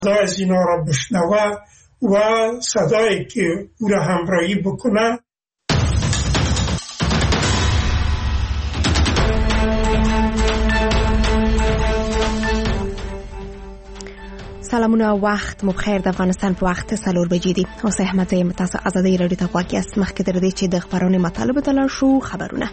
از اینا را بشنوه و صدایی که او را همراهی بکنه. سلامونه، وخت مو بخیر. د افغانستان په وخت 4 بجې دي. اوس احمد زیم تاسو ازادي رادیو ته غواړئ است مخکې در دې چې د خبرونو مطالب ته شو خبرونه.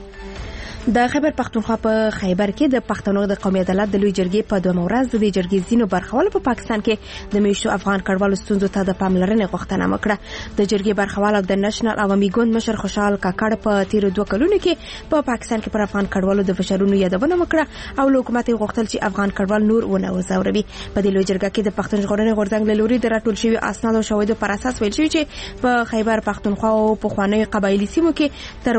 د خیبر پختونخوا په خیبر کې د پښتنو د قومي عدالت د لوی جرګې په 2 ورځ د جرګې زینو برخوال په پاکستان کې د میشتو افغان کډوالو ستونزو ته د پاملرنې غوښتنه وکړه. د جرګې برخوال او د نېشنل عوامي ګوند مشر خوشحال کاکړ په تیر 2 کلونو کې په پاکستان کې پر افغان کډوالو د فشارونو یادونه وکړه او له حکومت غوښتل چې افغان کډوال نور ونه وزوروي. په دې لوی جرګه کې د پښتون ژغورنې غورځنګ له لوري د راټول شوی اسناد او شواهد پر اساس ویل شوی چې په خیبر پختونخوا او په خواني قبایلی سیمو کې تر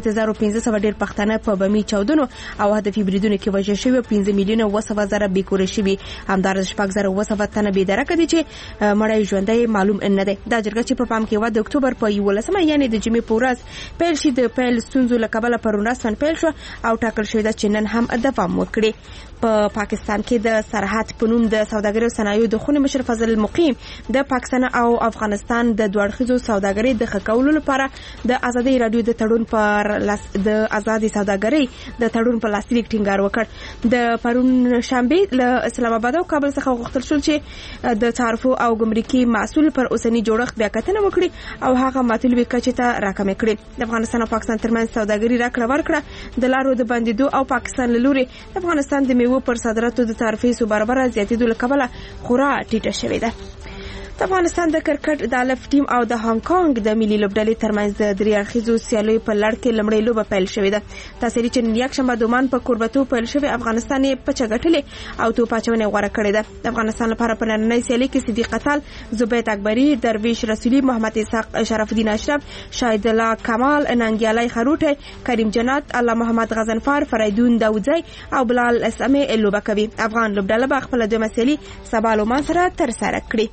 1500 ډیر پښتانه په بمی چاودنو او هدفي بریدونو کې وژل شوی 15 میلیونه وسوځره بیکور شوی. همدار 6000 وسوځتنه به درکه دي چې مړی ژوندۍ معلوم نه ده. دا جرګه چې په پام کې و د اکتوبر په 11 یعنی د جمعې په ورځ پیل شي د پیل ستونزو لکبله پروناسن پیل شو او ټاکل شوی د چنن هم دوام وکړي. په پاکستان کې د سرحد پنوم د سوداګرۍ او صنایعو د خونې مشر فضل مقیم د پاکستان او افغانستان د دوړخیزو سوداګرۍ د خکولو لپاره د ازادي رادیو د تړون پر د ازادي سوداګرۍ د تړون په لاسلیک ټینګار وکړ. د پرون شنبه له اسلام آباد او کابل څخه غوښتل شو چې د تعرفو او ګمرکي مسؤل پر اوسنی جوړښت بیا کتنه وکړي او هغه مطلوبه کچه ته راکمې کړي. د افغانستان او پاکستان ترمنځ سوداګري راکړه ورکړه د لارو د بندیدو او پاکستان له لوري د افغانستان د میوو پر صادراتو د تعرفې سو برابر زیاتېدو لکبله خورا ټیټه شوې ده. د افغانستان د کرکټ د الف ټیم او د هانګ کانګ د ملي لوبډلې ترمنځ د دریاخیزو سیالیو په لړ کې لمړی لوبه پیل شوې ده. تاسو چې نن یک شنبه دومان په کوربتو پیل شوی افغانستان په چغټلې او تو پاچونه غوړه کړې ده. د افغانستان لپاره په نننۍ سیالي کې صدیق قتال، زبید اکبری، درویش رسولی، محمد اسحاق، شرف الدین اشرف، شاهد الله کمال، ننګیالای خروټه، کریم جنات، الله محمد غزنفر، فریدون داوودزی او بلال اسمه لوبه کوي. افغان لوبډله به خپل د مسیالي سبا لومان سره تر سره کړي.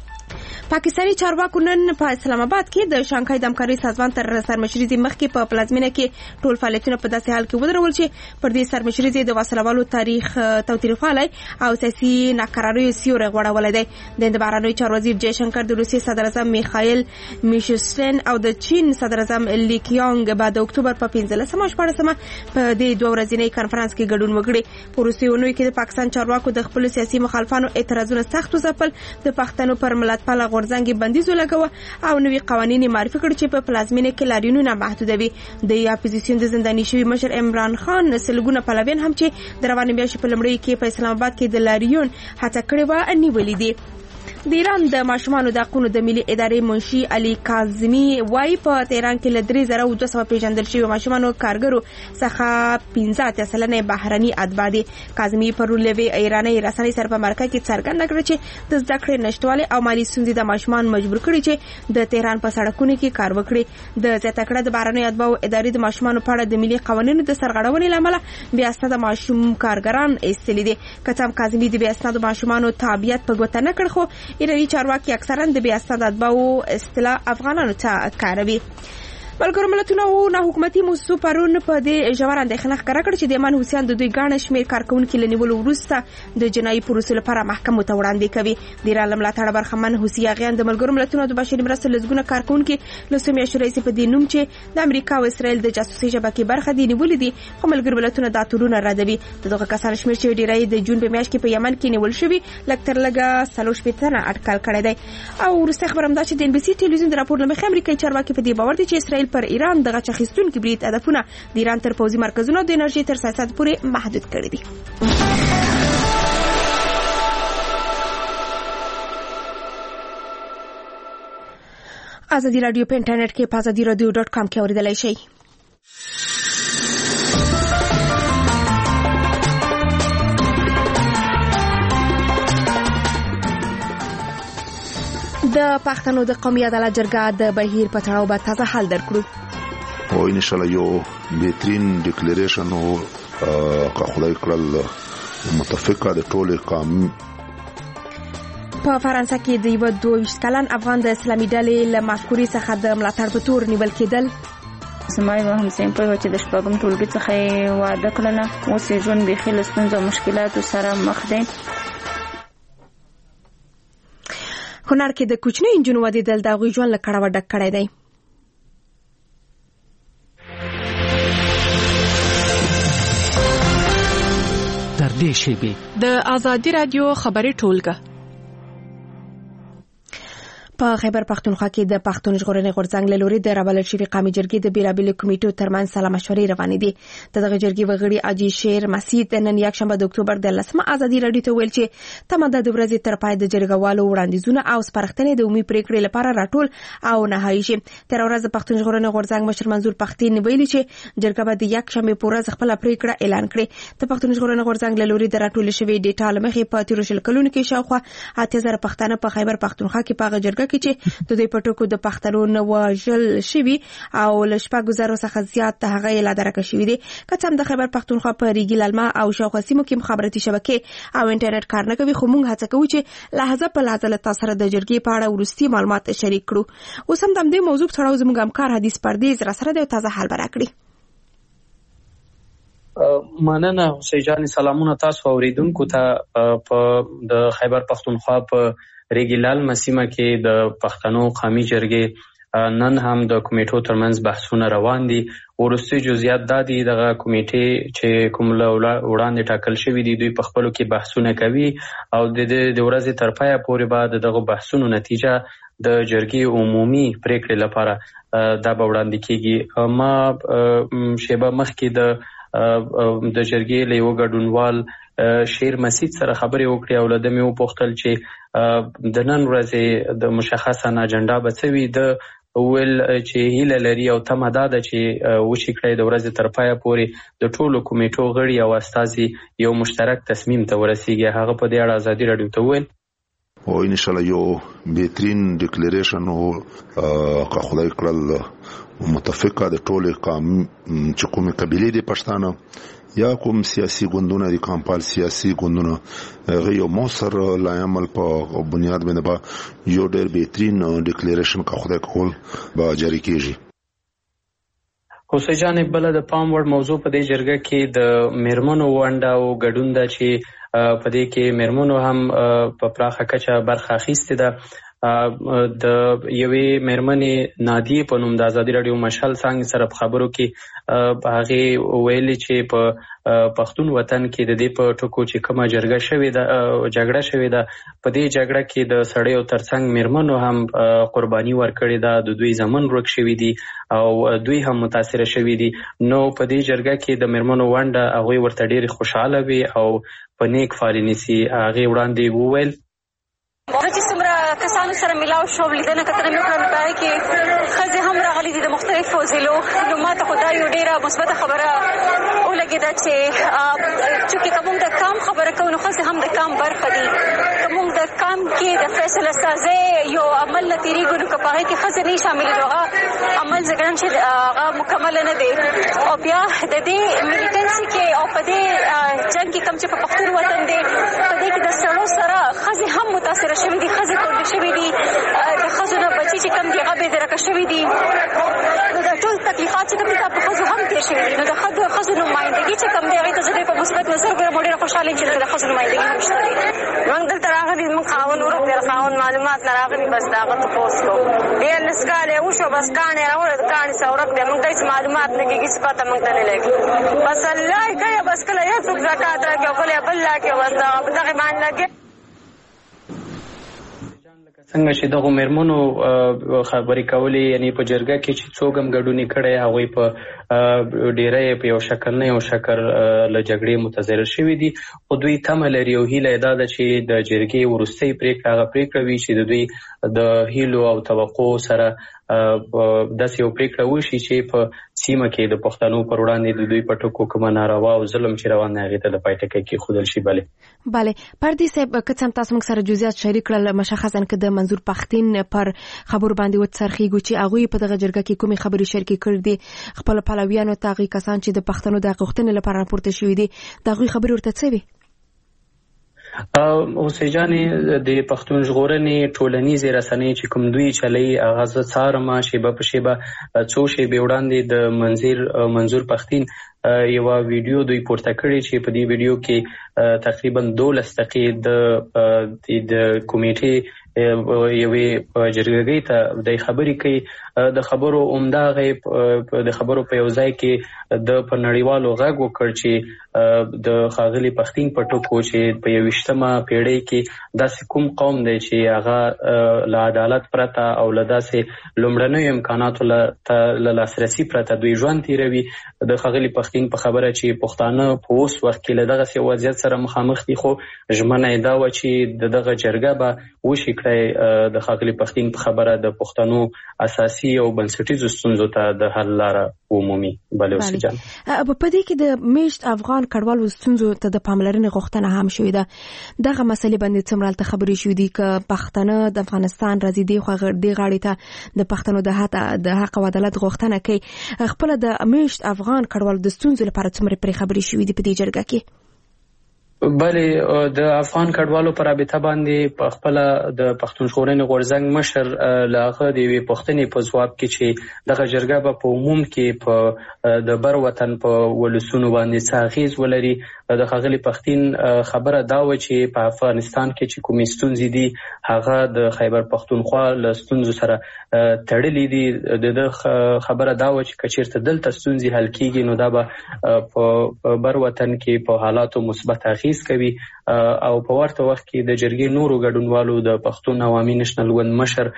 پاکستاني چارواکو نن په اسلام آباد کې د شانګهای د همکارۍ سازمان تر سرمشري مخکې په پلازمینه کې ټول فعالیتونه په داسې حال کې ودرول چې پر دې سرمشري د وسلوالو تاریخ تاوتریخوالی او سیاسي ناکراریو سیوری غوړولی دی. د هند بهرنیو چارو وزیر جیشنکر د روسیې صدر اعظم میخایل میشوستین او د چین صدر اعظم لی کیانګ به د اکتوبر په 15 او 14 په دې 2 ورځنۍ کانفرنس کې ګډون وکړي. په روسي اونۍ کې د پاکستان چارواکو د خپل سیاسي مخالفانو اعتراضونه سخت وځپل، د پښتنو پر ملتپاله غورځنګ بندیز ولګوه او نوې قوانین معرفي کړ چې په پلازمینه کې لاریونونه محدودوي. د اپوزیسیون د زنداني شوی مشر عمران خان سلګونه پلویان هم چې د روانې میاشتې په لومړۍ کې په اسلام آباد کې د لاریون هڅه کړې و نیولې دي. د ایران د ماشومانو د حقوقو د ملي ادارې منشي علي کاظمي وايي په تهران کې له 3200 پیژندل شوی ماشومانو کارګرو څخه 15% بهرني اتباع دي. کاظمي پر لوی ایراني رسنۍ سره په مرکه کې څرګنده کړ چې د زده کړې نشټوالي او مالی ستونزې د ماشومان مجبور کړي چې د تهران په سړکونو کې کار وکړي. د زیاته کړه د بهرني اتباع ادارې د ماشومانو په اړه د ملي قوانینو د سرغړونې لامل بیا اسناد ماشوم کارګران ایستلې دي. کتاب کاظمي د بیا اسناد ماشومانو تابعیت په ګوته نه کړ خو ایرانی چارواکي اکثرا د بیا اسناد اتباعو اصطلاح افغانانو ته کاروي. ملګرو ملتونو او نه حکومتي موسسو پرون په دې ژور اندېښنه ښکاره کړ چې د یمن حوثیان د دوی ګڼ شمېر کارکونکي له نیولو وروسته د جنایي پروسې لپاره محکمو ته وړاندې کوي. د ایران له ملاتړه برخمن حوثي یاغیان د ملګرو ملتونو د بشري مرستو لسګونه کارکونکي له څو میاشتو راهیسې په دې نوم چې د امریکا او اسرائیل د جاسوسي شبکې برخه دي نیولي دي، خو ملګرو ملتونه دا تورونه ردوي. د دغه کسانو شمېر چې ډېری د جون په میاشت کې په یمن کې نیول شوي لږ تر لږه 40 تنه اټکل کړی دی. او وروسته خبر هم دا چې د ان بي سي ټلویزیون د راپور له مخې امریکایي چارواکي په دې باور دي چې اسرائیل پر ایران دغه اخیستونکي برید هدفونه د ایران تر پوځي مرکزونو د انرژي تر سیاست پورې محدود کړي دي. ازادي رادیو په انټرنیټ کې په azadiradio.com کې اوریدلای شئ. د پښتنو د قومي عدالت جرګه د بهیر په تړاو به تازه حل درکړو. او ان شاء الله یو بهترین ډیکلیریشن او خدای کړل متفقه د ټوله قوم. په فرانسه کې د یو 22 کلن افغان د اسلامي ډلې له مفکورې څخه د ملاتړ په تور نیول کېدل. سمای به هم سیم په چې د شپږم ټولګي څخه واده کړل، اوس یې ژوند بېخي له ستونزو او مشکلاتو سره مخ دی. هنر کې د کوچنی انجونو ودیدل د هغوی ژوند له کړاوه ډک کړی دی. تر دې شیبې د آزادي رادیو خبري ټولګه په خیبر پختونخوا کې د پښتون ژغورنې غورځنګ له لوري د راوړل شوی قومي جرګې د بیلابېلو کمیټو ترمنځ سلا مشورې روانې دي. دغه جرګې وغړي اجي شیر مسعود نن یکشنبه د اکتوبر د 10مه ازادي رادیو ته ویل چې تمه د ورځې تر پای د جرګوالو وړاندیزونه او سپارښتنې د عمومي پریکړې لپاره راټول او نهایی شي. تر ورځ د پښتون ژغورنې غورځنګ مشر منظور پښتين ویلي چې جرګه به د یکشنبه په ورځ خپل پریکړه اعلان کړي. د پښتون ژغورنې غورځنګ له لوري د راټول شوی ډیټا لمخې په 13 کلونو کې شاوخوا 8000 پښتانه په خیبر پختونخوا کې په جرګه کې چې د پټکو د پښتنو نو وژل شوی او لشپږ څخه زیات هغه لادرکه شوی دي. کڅم د خیبر پختونخوا په ریګی لالما او شاوخوا سیمو کې مخابراتي شبکې او انټرنیټ کار نه کوي. خو موږ هڅه کوو چې لحظه په لحظه له تاسو سره د جرګې په اړه ورستي معلومات شریک کړو. اوس هم د دې موضوع په اړه زموږ همکار حدیث پردیز را سره د تازه حال برکړي. مننه حسین جان. سلامونه تاسو اوریدونکو ته. په د خیبر پختونخوا په ریګیلال مسیمه کې د پښتنو قومي جرګې نن هم د کمیټو ترمنځ بحثونه روان دي. ورستي جزئیات د دغه کمیټې چې کوم وړاندې ټاکل شوی دي دوی په خپلو کې بحثونه کوي او د ورځې تر پایه پورې به دغه بحثونو نتیجه د جرګې عمومي پریکړې لپاره دا به وړاندې کیږي. ما شیبه مخکې د جرګې له یو ګډونوال شیر مسعود سره خبرې وکړې او له دمه وپوښتل چې د نن ورځې د مشخصه اجنډا به څه وي. د ویل چې هیله لري او تمه ده چې وشي کړی د ورځې تر پایه پورې د ټولو کمیټو غړي او استازي یو مشترک تصمیم ته ورسیږي. هغه په دې اړه ازادي رادیو ته ویل او ان شاء الله یو بهترین ډیکلیریشن او که خدای کړل متفقه د ټولو قوم چې کومه قبيله دي پښتانه یا کوم سیاسي ګوندونه دي کمپال سیاسي ګوندونه غيو موثر لا عمل په بنیاد باندې با یو ډېر بهترین ډیکلیریشن کا خدای کول با جاری کیږي. حسین جان بل د پام وړ موضوع په دې جرګه کې د میرمنو ونډه او ګډون ده چې په دې کې میرمنو هم په پراخه کچه برخه اخیستې ده. د یوې میرمنې نادیه په نوم د آزادي رادیو مشال څنګه سره خبرو کې هغه ویلي چې په پښتون وطن کې د دې په ټکو چې کومه جرګه شوې ده جګړه شوې ده په دې جګړه کې د سړیو ترڅنګ میرمنو هم قرباني ورکړې ده. د دوی ځمن ورک شوی دي او دوی هم متاثر شوی دي. نو په دې جرګه کې د میرمنو ونډه هغه ورته ډېر خوشاله وي او په نیک فالینسی هغه وړاندې وویل. چې څومره کسانو سره ملاو شو لیدنه کتنه مې کړل پای کې خزه هم راغلي دي د مختلفو ضلعو. نو ماته خدای یو ډیره مثبت خبره ولګیده چې کوم د کام خبره کوو نو خزه هم د کام برخه دي. کوم د کام کې د فیصله سازي یو عمل نتیریږي نو کپاه کې خزه نه شامل دوه عمل زګرم چې هغه مکمل نه دی او بیا د دې ملیټنسي کې او په دې جنگ کې کوم چې په پښتون وطن دی په دې کې د سړو سره خزه هم متاثر شوی دي. خزه کول شوی دي د خزو نه بچي چې کم دی هغه به درکه شوی دي. نو د ټول تکلیفات چې کوم په خزو هم تیر شوی دي. نو د خزو نمائندګي چې کم دی هغه ته زه په مثبت نظر ګورم. ډېر خوشاله چې د خزو نمائندګي هم شته دي. موږ دلته راغلي موږ خاون ورو پر خاون معلومات نه راغلي بس داغه ته پوسټو بیا لسکاله وشو بس کانه راوړ کانه څورک دې موږ هیڅ معلومات نه کیږي څه پته موږ ته نه لګي. بس الله کوي بس کله یو څوک زکات راکړي کله بل راکړي بس دغه باندې لګي. څنګه چې دغه میرمنو خبرې کولې یعنی په جرګه کې چې څوک هم ګډونی کړي هغه په ډیره په یو شکل نه یو شکل له جګړې متضرر شوی دي. او دوی تمه لري او هیله ده چې د جرګې ورستۍ پریکړه وي چې د دوی د هیلو او توقع سره داسې یو پریکړه وشي چې په سیمه کې د پښتنو پر وړاندې د دوی په ټکو کوم ناروا او ظلم چې روان دی هغه ته د پای ټکی کې خودل شي. بله پردي صاحب کڅم تاسو موږ سره جزئیات شریک کړل مشخصا که د منظور پښتين پر خبر باندې وڅرخیږي چې هغه په دغه جرګه کې کومي خبري شریک کړې دي خپل پلویانو تاغي کسان چې د پښتنو د غوښتنې لپاره راپورته شوی دي دغه خبري ورته څه وي؟ حسین جان د پښتون ژغورنې ټولنیزې رسنۍ چې کوم دوی چلی اغاز څارما شیبه په شیبه څو شیبه وړاندې د منظور پښتين یو ویډیو دوی پورته کړی چې په دې ویډیو کې تقریبا 12 دقیقې د کمیټې یوې جرګې ته د خبرې کوي. د خبرو عمده د خبرو په یو ځای کې د په نړیوالو غږ وکړ چې د ښاغلي پښتین په ټکو چې په 21مه پیړۍ کې داسې کوم قوم دی چې هغه له عدالت پرته او له داسې لومړنیو امکاناتو له لاسرسي پرته دوی ژوند تیروي. د ښاغلي پښتین په خبره چې پښتانه په اوس وخت کې له دغسې وضعیت سره مخامخ دي، خو ژمنه یې دا وه چې د دغه جرګه به وشي کړی د ښاغلي پښتین په خبره د پښتنو اساسي او بنسټیزو ستونزو ته د حل لاره ومومي. بله اوسې جان په دې کې د میشت افغان کډوالو ستونزو ته د پاملرنې غوښتنه هم شوې ده. دغه مسلې باندې څومره هلته خبرې شوې دي که پښتانه د افغانستان راځي دې غاړې ته د پښتنو د حق او عدالت غوښتنه کوي، خپله د میشت افغان کډوالو د ستونزو لپاره څومره پرې خبرې شوې دي په دې جرګه کې؟ بلې د افغان کډوالو په رابطه باندې په خپله د پښتون ژغورنې غورځنګ مشر له هغه د یوې پوښتنې په ځواب کې چې دغه جرګه به په عموم کې په د بر وطن په ولسونو باندې څه اغېز ولري، د ښاغلي پښتین خبره دا وه چې په افغانستان کې چې کومې ستونزې دي هغه د خیبر پښتونخوا له ستونزو سره تړلې دي. د خبره دا وه چې که چېرته دلته ستونزې حل کېږي نو دا به په بر وطن کې په حالاتو مثبت اغېز کوي. او په ورته وخت کې د جرګې نورو ګډونوالو د پښتون عوامي نېشنل ګوند مشر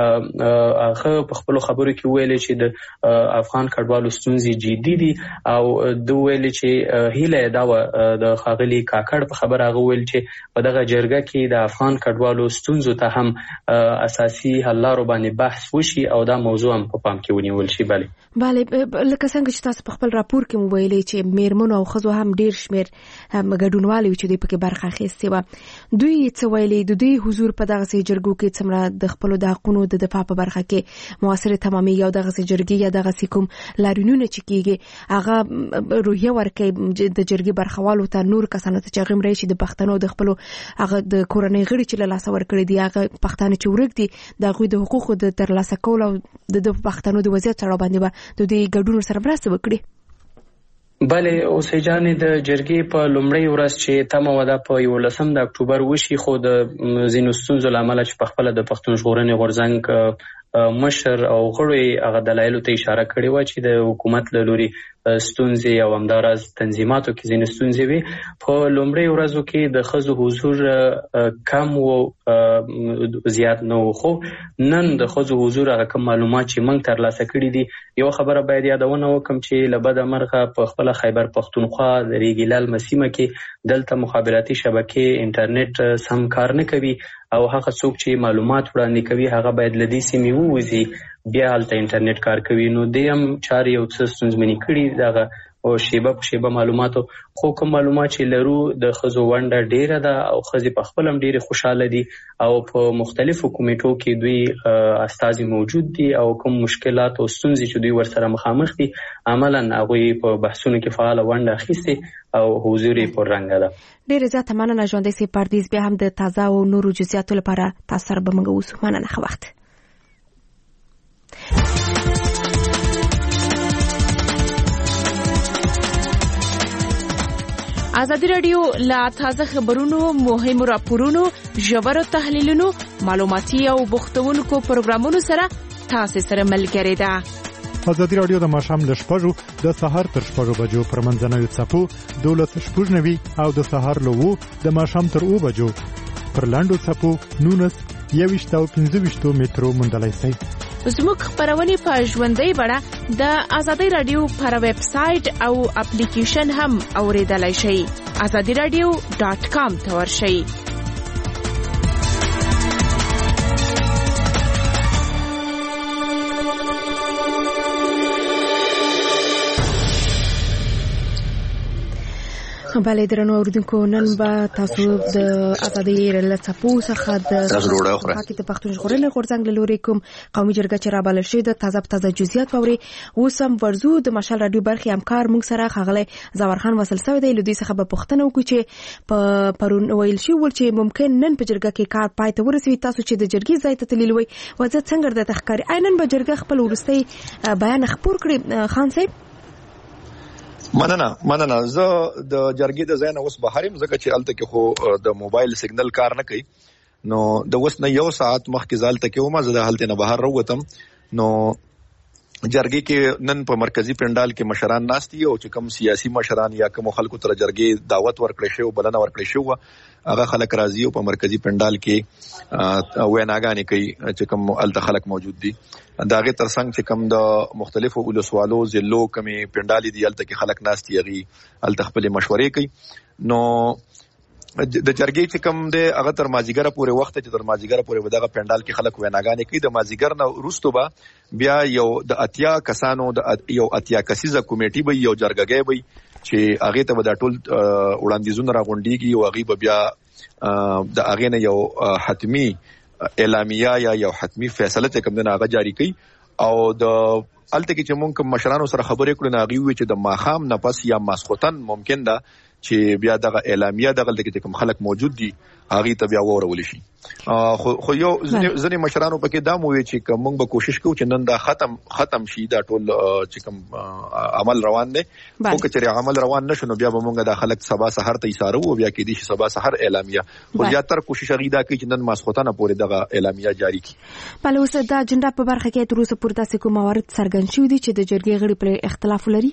هغه په خپلو خبرو کې ویلې چې د افغان کډوالو ستونزې جدي دي او د ویلې چې هیله یې دا وه د ښاغلي کاکړ په خبره هغه ویل چې په دغه جرګه کې د افغان کډوالو ستونزو ته هم اساسي حل لارو باندې بحث وشي او دا موضوع هم په پام کې ونیول شي. بله لکه څنګه چې تاسو په خپل راپور کې مو ویلې چې میرمنو او ښځو هم ډېر شمېر ګډونوالي چې دوی پکې برخه اخیستې وه، دوی څه ویلې؟ د دوی حضور په دغسې جرګو کې څومره د خپلو د حقونو د دفاع په برخه کې مؤثرې تمامېږي او دغسې جرګې یا دغسې کوم لاریونونه چې کېږي هغه روحیه ورکوي د جرګې برخوالو ته، نور کسانو ته چې هغه هم راشي د پښتنو د خپلو هغه د کورنۍ غړي چې له لاسه ورکړي دي، هغه پښتانه چې ورک دي د هغوی د حقوقو د ترلاسه کولو او د پښتنو د وضعیت سره باندې به د دوی ګډون سره مرسته وکړي. بلې اوسې جانې د جرګې په لومړۍ ورځ چې تمه وه دا په 11 د اکتوبر وشي، خو د ځینو ستونزو له امله چې په خپله د پښتون ژغورنې غورځنګ مشر او غړو هغه دلایلو ته اشاره کړې وه چې د حکومت له لوري ستونزې او همداراز تنظیماتو کې ځینې ستونزې وي. په لومړۍ ورځو کې د ښځو حضور کم و، زیات نه و، خو نن د ښځو حضور هغه کم معلومات چې موږ ترلاسه کړي دي. یو خبره باید یادونه وکړم چې له بده مرغه په خپله خیبر پښتونخوا د ریګ للمه سیمه کې دلته مخابراتي شبکې انټرنیټ سم کار نه کوي او هغه څوک چې معلومات وړاندې کوي هغه باید له دې سیمې ووځي بیا هلته انټرنیټ کار کوي. نو دې هم چارې یو څه ستونزمنې کړي دغه او شیبه په شیبه معلوماتو، خو کوم معلومات چې لرو د ښځو ونډه ډیره ده او ښځې په خپل هم ډیرې خوشحاله دي او په مختلفو کمیټو کې دوی استازي موجود دي او کوم مشکلات او ستونزې چې دوی ورسره مخامخ دي عملاً هغوی په بحثونو کې فعاله ونډه اخیستې او حضور یې پررنګه ده. ډېرې زیاته مننه ژوندی صاحب پردیز، بیا هم د تازه او نورو جزئیاتو لپاره تاسو سره به موږ اوسو. مننه، ښه وخت. ازادي رادیو لا تازه خبرونو، مهمو راپورونو، ژورو تحلیلونو، معلوماتي او بوختونکو پروګرامونو سره تاسو سره ملګری ده. ازادي رادیو د ماښام له 6 د سهار تر 6 بجو پر منځنوي څپو 12:90 او د سهار له 2 د ماښام تر 2 بجو پر لاندو څپو 19 او 25 مترو مندلای شي. زموږ خبرونه په ژوندۍ بڼه د ازادي رادیو پر ویب سټ او اپلیکیشن هم اوریدلای شئ. azadiradio.com ته ورشئ. بله درنو اوریدونکو، نن به تاسو د ازادي رادیو څخه د پښتون ژغورنې غورځنګ له لوري کوم قومي جرګه چې رابلل شوې ده تازه جزئیات واوري. اوس هم ورزو د مشال رادیو برخي همکار موږ سره ښاغلی زورخان وصل شوی دی. له دوی څخه به پوښتنه وکړو چې په پرون ویل شوي ول چې ممکن نن په جرګه کې کار پای ته ورسوي. تاسو چې د جرګې ځای ته تللي وئ وضعیت څنګه درته ښکاري؟ نن به جرګه خپل وروستی بیان خپور کړي. خان صاحب مننه. زه د جرګې د ځای نه اوس بهر یم ځکه چې هلته کې خو د موبایل سیګنل کار نه کوي. نو د وس نه یو ساعت مخکې ځالته کې ومه زه د حالت نه بهر راووتم. نو جرګې کې نن په مرکزی پندال کې مشران ناستي او چې کوم سیاسي مشران یا کوم خلکو تر جرګې دعوت ورکړې شو بلنه ورکړې شو هغه خلک راځي او په مرکزی پندال کې ویناګانې کوي چې کوم الته خلک موجود دي. داغه ترڅنګ چې کوم د مختلفو ولسوالو ضلعو کومي پندالي دي الته کې خلک ناستي هغه الته خپل مشورې کوي. نو د جرګې چې کوم دی هغه تر مازیګره پورې وخت چې تر مازیګره پورې ودغه پندال کې خلک ویناګانې کوي. د مازیګر نه وروسته به بیا یو د اتیا کسانو د یو اتیا کسیزه کمیټي به یو جرګګي به چې هغه ته د ټول وړاندیزونه راغونډيږي او هغه به بیا د هغه نه یو حتمی اعلامیه یا یو حتمی فیصله چې کوم نه هغه جاری کوي. او د الته کې چې مونږ مشرانو سره خبرې کړو نه هغه وی چې د ماخام نه پس یا ماسختن ممکن ده چې بیا دغه اعلامیه دغه کې کوم خلک موجود دي هغه ته بیا ورول شي. خو یو ځنې مشرانو پکې دا مو وی چې موږ به کوشش کوو چې نن دا ختم شي دا ټول چې کوم عمل روان دی. خو کچې عمل روان نشو نو بیا به موږ د خلک سبا سحر ته ایثارو او بیا کې دي چې سبا سحر اعلامیه خو زیاتره کوشش غیدا کوي چې نن ماسختانه پورې دغه اعلامیه جاری کړي. بل اوس دا اجنډا په برخه کې تر اوسه پورته سې کوم موارد څرګند شوی دي چې د جرګې غړي پر اختلاف لري؟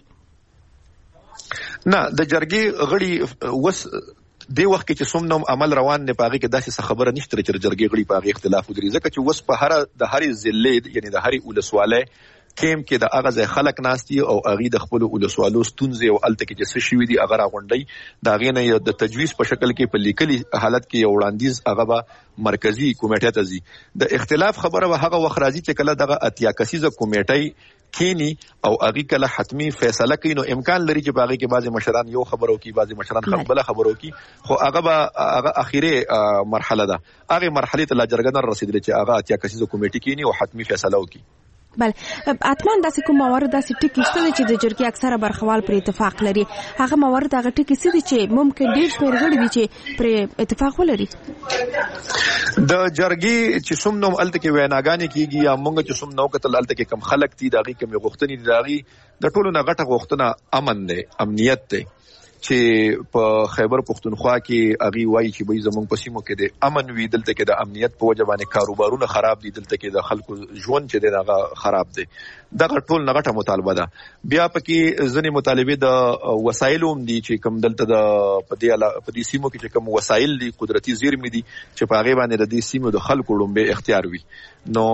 نه د جرګې غړي وس دی وخت کې چې څومره عمل روان نه پاږي کې داسې خبره نشته چې جرګې غړي پاږي اختلاف ودري ځکه چې وس په هر ضلع یعنی د هر ولسواله کیم کې د اغاز خلک ناستي او اغي د خپل ولسوالو ستونزې او الته کې چې شوي دي اگر غونډي دا غینه د تجویز په شکل کې په لیکلي حالت کې یو وړاندیز هغه به مرکزی کمیټه ته ځي. د اختلاف خبره به هغه وخت راځي چې کله دغه اتیا کسیزه کمیټه کینی او هغه کله حتمی فیصله کوي نو امکان لري چې باغې کې بعضی مشران یو خبرو کوي بعضی مشران خپل خبرو کوي خو هغه اخیری مرحله ده هغه مرحله ته لا جرګه نه رسیدل چې هغه اتیا کسیزه کمیټه کینی او حتمی فیصله وکړي. بل اتمان داسې کوم موارد داسې ټکی شته چې د جرګې اکثره برخوال پر اتفاق لري هغه موارد هغه ټکی سي چې ممکن ډیر شمیر غړي دي چې پر اتفاق ولري. د جرګې چې څومره الته کې ویناګانې کیږي یا مونږ چې څومره وکتل الته کې کم خلک دي داغي کم غوښتنې دي داغي د ټولو نه غټه غوښتنه امن دی امنیت دی چې په خیبر پختونخوا کې اغي وایي چې به زمونږ په سیمو کې د امن وی دلته کې د امنیت په وجه باندې کاروبارونه خراب دي دلته کې د خلکو ژوند چې دغه خراب دي دغه ټول نغټه مطالبه ده. بیا پکې ځنې مطالبه د وسایلو هم دي چې کوم دلته د په دې سیمو کې چې کوم وسایل دي قدرتي زیرمې دي چې په هغه باندې د دې سیمو د خلکو لومبه اختیار وي. نو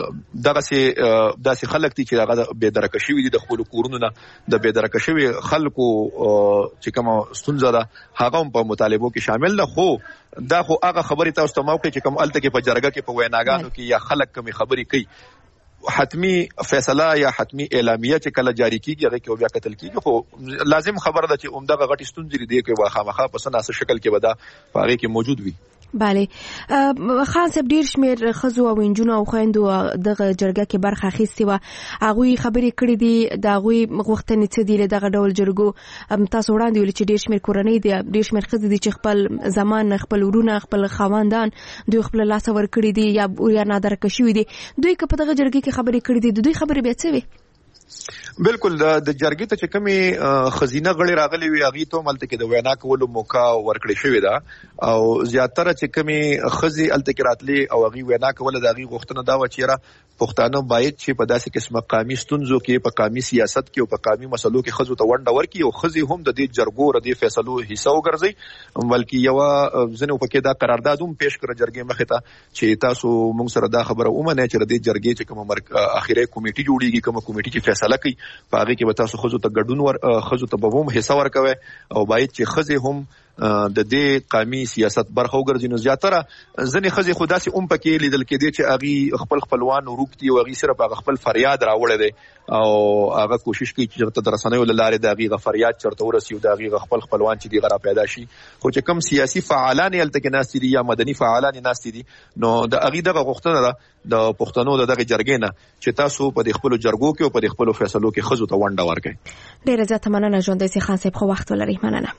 دغه خلک دي چې هغه به درکه شوی دي د خپل کورونو نه د به درکه شوی خلکو چې کوم ستونزه ده هغه په مطالبو کې شامل ده. خو دا خو هغه خبرې تاسو ته موقع چې کوم الته کې په جرګه کې په ویناګانو کې یا خلک کومي خبرې کوي حتمی فیصله یا حتمی اعلامیه چې کله جاری کیږي هغه کې بیا قتل کیږي خو لازم خبره ده چې عمده غټي ستونزې دي کې واخامخه په سناسه شکل کې ودا هغه کې موجود وي. بله خان صاحب ډیر شمیر خزو او انجونو او خويندو دغه جرګه کې برخه اخیستي و هغه خبرې کړې دي د هغه غوښتنې څه دي دغه ډول جرګو تاسو وړاندې ویل چې ډیر شمیر کورنۍ دي ډیر شمیر خزې دي چې خپل زمان خپل ورونه خپل خواندان دوی خپل لاس ور کړی دي یا نادر کشوي دي دوی که په دغه جرګه کې خبرې کړې دي دوی خبرې به څه وي؟ بالکل د جرګې ته چې کومي خزینه غړي راغلي وي هغه ته ملته کې د وینا کولو موقع ورکړی شوی دا او زیاتره چې کومي خزي الته کې راتلي او هغه وینا کوله د هغه غوښتنه دا و چې را پښتانه باید چې په داسې قسمه قومي ستونزو کې په قومي سیاست کې او په قومي مسلو کې خزو ته ونډه ورکړي او خزي هم د دې جرګو ردي فیصلو حصہ وګرځي بلکې یو ځنه پکې دا قرارداد هم پیش کړ جرګې مخه ته چې تاسو موږ سره دا خبره ومنه چې د جرګې چې کوم اخیری کمیټي جوړیږي کوم کمیټي چې فیصله کوي په هغه کې به تاسو خزو ته ګډون خزو ته به هم حصہ ورکوي او باید چې خزي هم د دې قومي سیاست برخه وګرځي. نو زیاتره ځنې خزي خدا سي پکې لیدل کې دي چې اغي خپل خپلوان وروکتي او اغي صرف هغه خپل فریاد راوړل دي او هغه کوشش کوي چې د رسنیو لاره د اغي فریاد چرته ورسي او د اغي خپل خپلوان چې دی غره پیدا شي. خو چې کم سیاسي فعالان یلته کې ناس دي یا مدني فعالان ناس دي نو د اغي دغه غوښتنه ده د پښتنو دغه جرګې نه چې تاسو په خپل جرګو کې او په خپل فیصلو کې خزو ته ونډه ورکړئ. ډیره زیاته مننه ژوندۍ سي خان صاحب خو وخت ولري. مننه.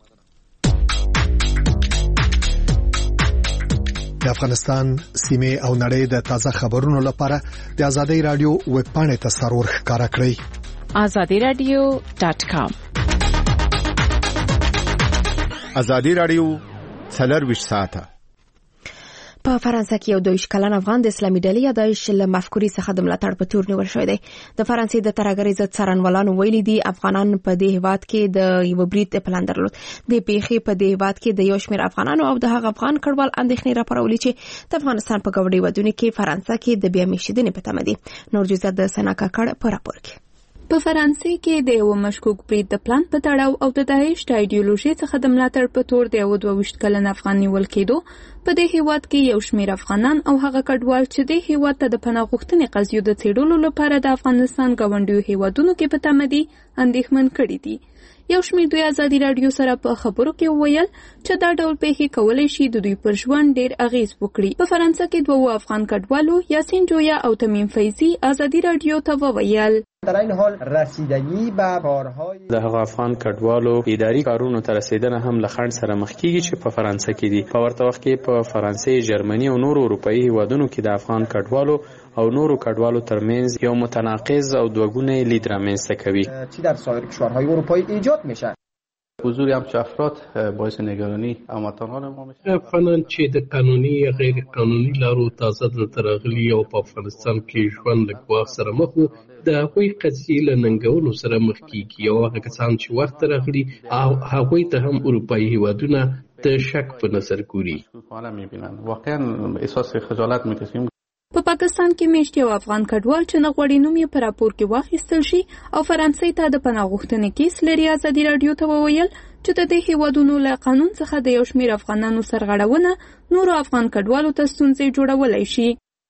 د افغانستان سیمه او نړۍ د تازه خبرونو لپاره د ازادي رادیو ویب پاڼه ته سرور ښکارا کړئ azadiradio.com. ازادي رادیو 24 ساعته په فرانسه کې یو 22 کلن افغان د اسلامي ډلې یا داعش له مفکورې څخه د ملاتړ په تور نیول شوی دی. د فرانسې د ترهګرۍ ضد څارنوالانو ویلي دي افغانان په دې هیواد کې د یو برید پلان درلود. د پیښې په دې هیواد کې د یو شمېر افغانانو او د هغه افغان کډوال اندېښنې راپارولې چې د افغانستان په ګاونډي ودونو کې فرانسه کې د بیا میشتنې په تمه دي. نور جزئیات د سنا کاکړ په راپور کې. په فرانسې کې د یو مشکوک برید د پلان په تړاو او د داعش د ایډیولوژي څخه د ملاتړ په تور د 22 کلن افغان نیول کېدو په دې هیواد کې یو شمېر افغانان او هغه کډوال چې د هیواد ته د پناه غوښتنې قضیو د څېړلو لپاره د افغانستان ګاونډیو هیوادونو کې په تمه دي اندېښمن کړي دي. یو شمېر دوی ازادي راډیو سره په خبرو کې وویل چې دا ډول پیښې کولی شي د دوی پر ژوند ډېر اغیز وکړي. په فرانسه کې دوه افغان کډوالو یاسین جویا او تمیم فیضی ازادي راډیو ته وویل در این حال رسیدگی به کارهای د هغه افغان کډوالو اداري کارونو ته رسیدنه هم له خنډ سره مخ کیږي چې په فرانسه کې دي. په ورته وخت کې په فرانسې، جرمني او نورو اروپایي هیوادونو کې د افغان کډوالو او نورو کډوالو ترمنځ یو متناقض او دوگونه لید رامنځته کوي چې در سایر کشورهای اروپایی ایجاد میشه. حضور همچه افراد باعث نگرانی هموطنان ما میشه. افغانان چې د قانوني یا غیر قانوني لارو تازه دلته راغلي او په افغانستان کې ژوند له ګواښ سره مخ وو، د هغوی قضیې له ننګولو سره مخ کیږي او هغه کسان چې وخت راغلي او هغوی ته هم اروپایي هیوادونه د شک په نظر ګوري. واقعا احساس خجالت میکشیم. په پاکستان کې میشت یو افغان کډوال چې نه غواړي نوم یې په راپور کې واخیستل شي او فرانسې ته د پناه غوښتنې کیس لري ازادي راډیو ته وویل چې د دې هیوادونو له قانون څخه د یو شمېر افغانانو سرغړونه نورو افغان کډوالو ته ستونزې جوړولی شي.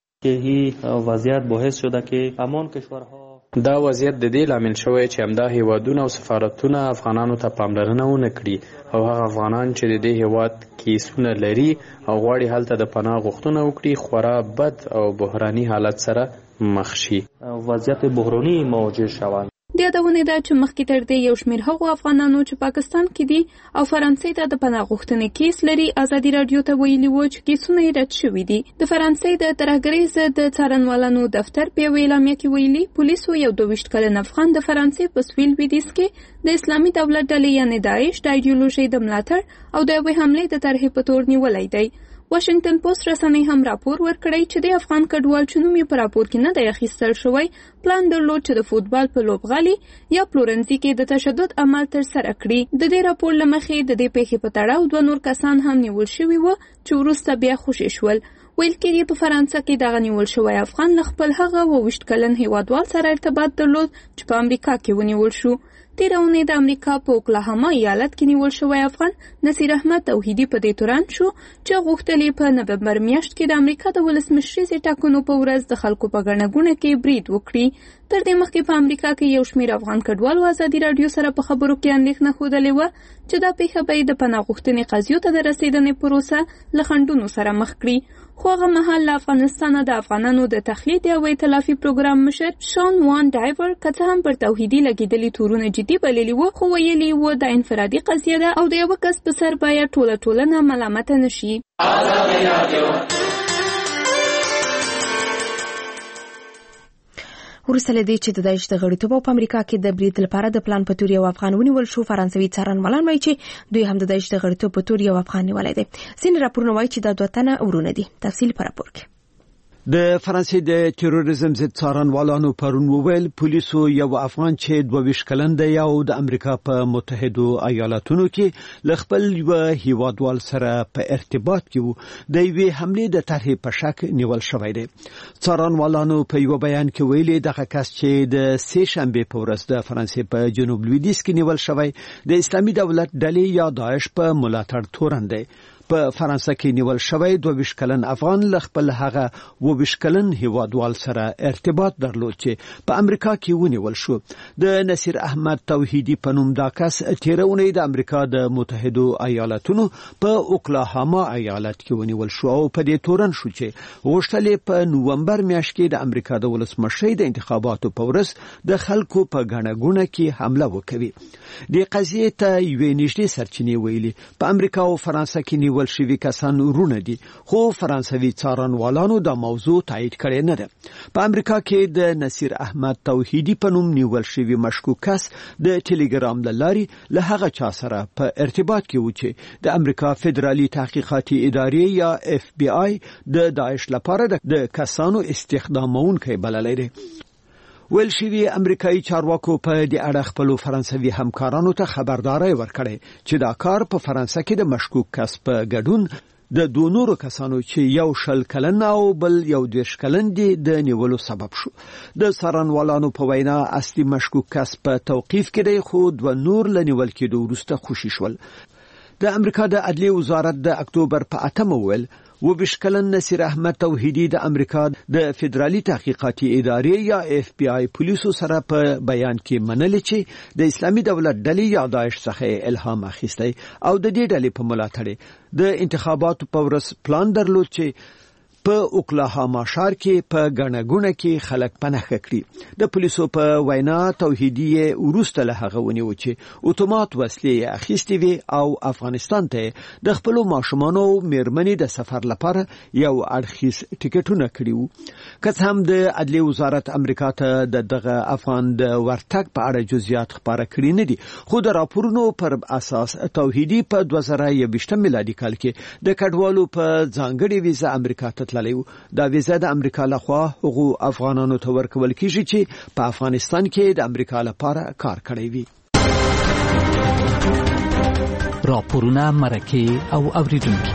وضعیت باعث شده که همان کشورها دا وضعیت د دې لامل شوی چې همدا هیوادونه او سفارتونه افغانانو ته پاملرنه ونه کړي او هغه افغانان چې د دې هیواد کیسونه لري او غواړي هلته د پناه غوښتنه وکړي خورا بد او بحراني حالت سره مخ شي. وضعیت بحراني مواجه شوند. د یادونې ده چې مخکې تر دې یو شمېر هغو افغانانو چې پاکستان کې دي او فرانسې ته د پناه غوښتنې کیس لري ازادي راډیو ته ویلي وو چې کیسونه یې رد شوي دي. د فرانسې د ترهګرۍ ضد د څارنوالانو دفتر په یوې اعلامیه کې ویلي پولیسو یو 22 کلن افغان د فرانسې په سویل لویدیځ کې د اسلامي دولت ډلې یعنې داعش د ایډیولوژۍ د ملاتړ او د یوې حملې د طرحې په تور نیولی دی. واشنگټن پوسټ رسنۍ هم راپور ورکړی چې د افغان کډوال چې نوم یې په راپور کې نه دی اخیستل شوی پلان درلود چې د فوټبال په لوبغالي یا پلورنځي کې د تشدد عمل ترسره کړي. د دې راپور له مخې د دې پیښې په تړاو 2 نور کسان هم نیول شوي وو چې وروسته بیا خوشي شول. ویل کېږي په فرانسه کې دغه نیول شوی افغان له خپل هغه 22 کلن هیوادوال سره ارتباط درلود چې په امریکا کې ونیول شو. تیره اونۍ د امریکا په اوکلاهاما ایالت کې نیول شوی افغان نصیر احمد توحیدي په دې تورن شو چې غوښتل یې په نومبر میاشت کې د امریکا د ولسمشریزې ټاکنو په ورځ د خلکو په ګڼه ګوڼه کې برید وکړي. تر دې مخکې په امریکا کې یو شمېر افغان کډوالو ازادي راډیو سره په خبرو کې اندېښنه ښودلې وه چې دا پیښه به یې د پناه غوښتنې قضیو ته د رسېدنې پروسه له خنډونو سره مخ کړي. خو هغه مهال له افغانستانه د افغانانو د تخلیق او اطلافي پروګرام مشر شان وان ډایور که څه هم پر توحیدي لګېدلي تورونه جدي بللي وو خو ویلي وو دا انفرادي قضیه ده او د یوه کس په سر باید ټوله ټولنه ملامته نشي. وروسته له دې چې د داعش د غړیتوب په امریکا کې د برید لپاره د پلان په تور یو افغان ونیول شو، فرانسوي څارنوالان وایي چې دوی هم د داعش د غړیتوب په تور یو افغان نیولی دی. ځینې راپورونه وایي چې دا 2 تنه ورونه دي. تفصیل په راپور کې. د فرانسې د تروریزم ضد څارنوالانو پرون وویل پولیسو یو افغان چې 22 کلن دی او د امریکا په متحدو ایالاتونو کې ل خپل یو هیوادوال سره په ارتباط کې وو د یوې حملې د طرحې په شک نیول شوی دی. څارنوالانو په یو بیان کې ویلي دغه کس چې د سه شنبه په ورځ د فرانسې په جنوب لویدیځ کې نیول شوی د اسلامي دولت ډلې یا داعش په ملاتړ تورن دی. په فرانسه کې نیول شوی 22 کلن افغان ل خپل هغه 22 کلن هیوادوال سره ارتباط درلود چې په امریکا کې ونیول شو. د نصیر احمد توحیدي په نوم دا کس تیرونه د امریکا د متحدو ایالاتونو په اوکلاهاما ایالت کې ونیول شو او په دې تورن شو چې غوښتل په نوومبر میاشت کې د امریکا د ولسمشری د انتخاباتو په ورځ د خلکو په ګڼه ګوڼه کې حمله وکړي. د قضیې ته یوې نږدې سرچینې ویلي په امریکا او فرانسه کې نیول شوي کسان ورونه دي، خو فرانسوي څارنوالانو دا موضوع تایید کړې نه ده. په امریکا کې د نصیر احمد توحیدی په نوم نیول شوي مشکوک کس د ټلګرام لارې له هغه چا سره په ارتباط کې و چې د امریکا فدرالي تحقیقاتي ادارې یا FBI د داعش لپاره د کسانو استخدامونکي بللی دی. ویل شوي امریکایي چارواکو په دې اړه خپل فرانسوي همکارانو ته خبرداري ورکړې چې دا کار په فرانسه کې د مشکوک کس په ګډون د دوه نورو کسانو چې یو 20 کلن او بل یو 20 کلن دي د نیولو سبب شو. د څارنوالانو په وینا اصلي مشکوک کس په توقیف کې دی، خو دوه نور لنیول کېدو وروسته خوشي شول. د امریکا د عدلیې وزارت د اکتوبر په 8 ویل وبشکلن نصیر احمد توحیدی د امریکا د فدرالي تحقیقاتي ادارې یا FBI پولیسو سره په بیان کې منل چې د اسلامي دولت ډلې یا داعش څخه الهام اخیستی او د دې ډلې په ملاتړ د انتخاباتو په ورځ پلان درلود چې په اوکلاهاما ښار کې په غنګونه کې خلک پناه کړي. د پولیسو په وینا توحیدی وروسته له هغه ونیو چې اتومات وسلې اخیستې وي او افغانستان ته د خپل ماشومانو میرمنې د سفر لپاره یو اړخیز ټیکټونه کړي وو. که هم د عدلیې وزارت امریکا ته دغه افغان د ورتګ په اړه جزئیات خبره کړي نه دي، خو د راپورونو پر اساس توحیدی په 2020 میلادي کال کې د کډوالو په ځانګړي ویزه امریکا ته دا ویزه د امریکا لخوا هغو افغانانو ته ورکول کیږي چې په افغانستان کې د امریکا لپاره کار کړی وي. راپورونه مرکه او اوریدونکو.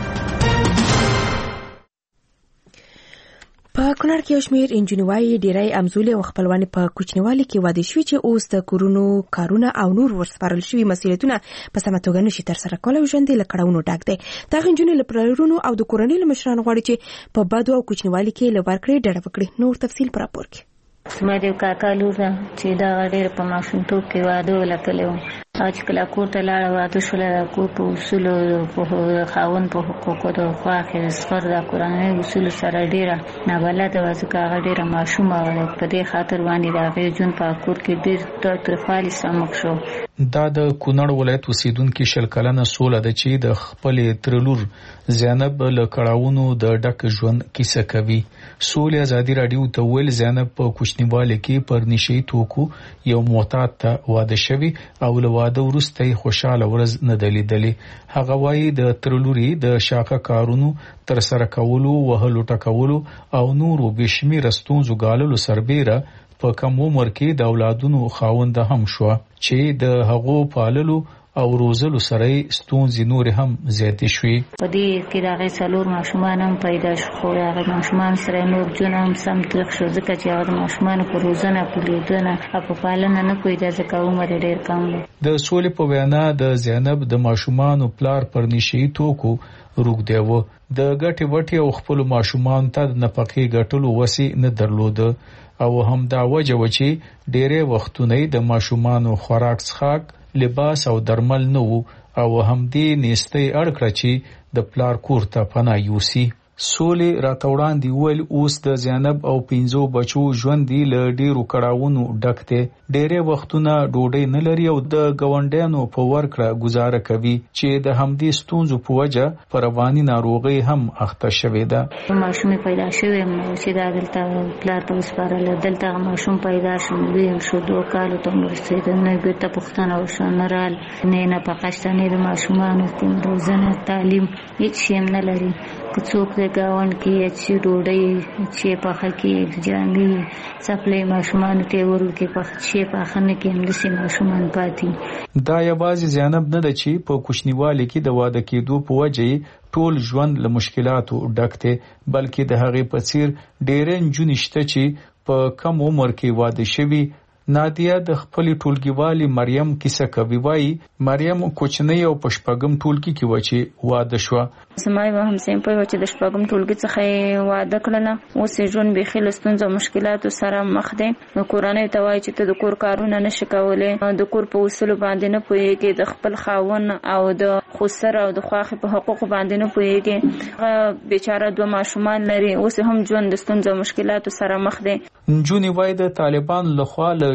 په کونړ کې یو شمېر انجنیوي ډیری امزولي او خپلوان په کوچنیوالي کې واده شوي چې اوس د کورونو کارونه او نور ورسپارل شوي مسؤلیتونه په سمه توګه نشي ترسره کولای او ژوند له کړهونو ډک دی. دغه انجنیوي له پلرونو او د کورنۍ له مشرانو غواړي چې په بدو او کوچنیوالي کې له ورکړې ډډه وکړي. نور تفصیل پر راپور کې. ما د کاکا لور چې دا ډېر په ماشومتوب کې واده ولکلی و، او چې کله کور ته لاړه واده شوله، د کور په اصولو په خاوند په حقوقو د خواښې سفر د کورنۍ اصولو سره ډېره نابلده وه، ځکه هغه ډېره ماشومه وه. په دې خاطر باندې د هغې ژوند په کور کې ډېر تاوتریخوالي سره مخ شو. دا د کونړ ولایت اوسیدونکي 20 کلنه سوله ده چې د خپلې تر لور زینب له کړاوونو د ډک ژوند کیسه کوي. سولې ازادي راډیو ته ویل زینب په کوچنیوالي کې پر نشي توکو یو معتاد ته واده شوی او له واده وروسته خوشاله ورځ نه دلیدلې. هغه وایي د تر لوري د شاکه کارونو تر سره کولو، وهلو ټکولو او نورو بشمیر ستونزو غاللو سربېره په کم عمر کې د اولادونو خاوند هم شو چې د هغو پاللو او روزلو سره ستونزې نور هم زیاتې شوې. په دې کې د هغې 4 ماشومان هم پیدا شو، خو د هغې ماشومان سره نور ژوند هم سم تریخ شو، ځکه چې هغه د ماشومانو په روزنه، په لیدنه او په پالنه نه پوهېده، ځکه عمر یې ډېر کم دی. د سولې په وینا د زینب د ماشومانو پلار پر نشي توکو روږدی و. د ګټې وټې او خپلو ماشومانو ته د نفقې ګټلو وسې نه درلوده او هم دا وجه و چې ډېرې وختونه د ماشومانو خوراک څښاک، لباس او درمل نه وو او هم دې نيستي اړ کړ چې د پلار کور ته پناه یوسي. سولې راته وړاندې ویل اوس د زینب او 5 بچو ژوند دی له ډیرو کړهونو ډک دی. ډېرې وختونه ډوډۍ نه لري او د ګاونډیانو په ورکړه گزاره کوي چې د همدې ستونزو په وجه پر رواني ناروغي هم اخته شوې ده. ماشوم پیدا شوی چې دا دلته پلار ته وسپارل، دلته ماشوم پیدا شو، ویل شو 2 کال ته ورسېد، نه بیرته پښتنه وشو، نه رال نه پاکستان نه د ماشومانو کوم روزنه تعلیم هیڅ شی نه لري. که څوک د گاون کې چې ډوډۍ چې پخه کې جانګي سپلې ماشومان ته ورکه پخه چې پخه نه کې ملسي ماشومان پاتې. دا یوازې زینب نه ده چې په کوچنیوالي کې د واده کېدو په وجه ټول ژوند له مشکلاتو ډک دی، بلکې د هغې په څیر ډېرې نجونې شته چې په کم عمر کې واده شوي. نادیه د خپل ټولګیوالي مریم کیسه کوي. وایي مریم کوچنۍ او پشپغم ټولګي کې و چې واده شو. زمای به هم سیم په چې د شپږم ټولګي څخه واده کړل، اوس ژوند به خل ستونزو او مشکلاتو سره مخ دی. نو کورنۍ ته وایي چې ته د کور کارونه نشې کولای، د کور په اصول باندې نه پوهېږي، د خپل خاون او د خسر او د خواخې په حقوق باندې نه پوهېږي. بیچاره 2 ماشومان لري، اوس هم ژوند د ستونزو او مشکلاتو سره مخ دی. نجونې وایي د طالبان لخوا له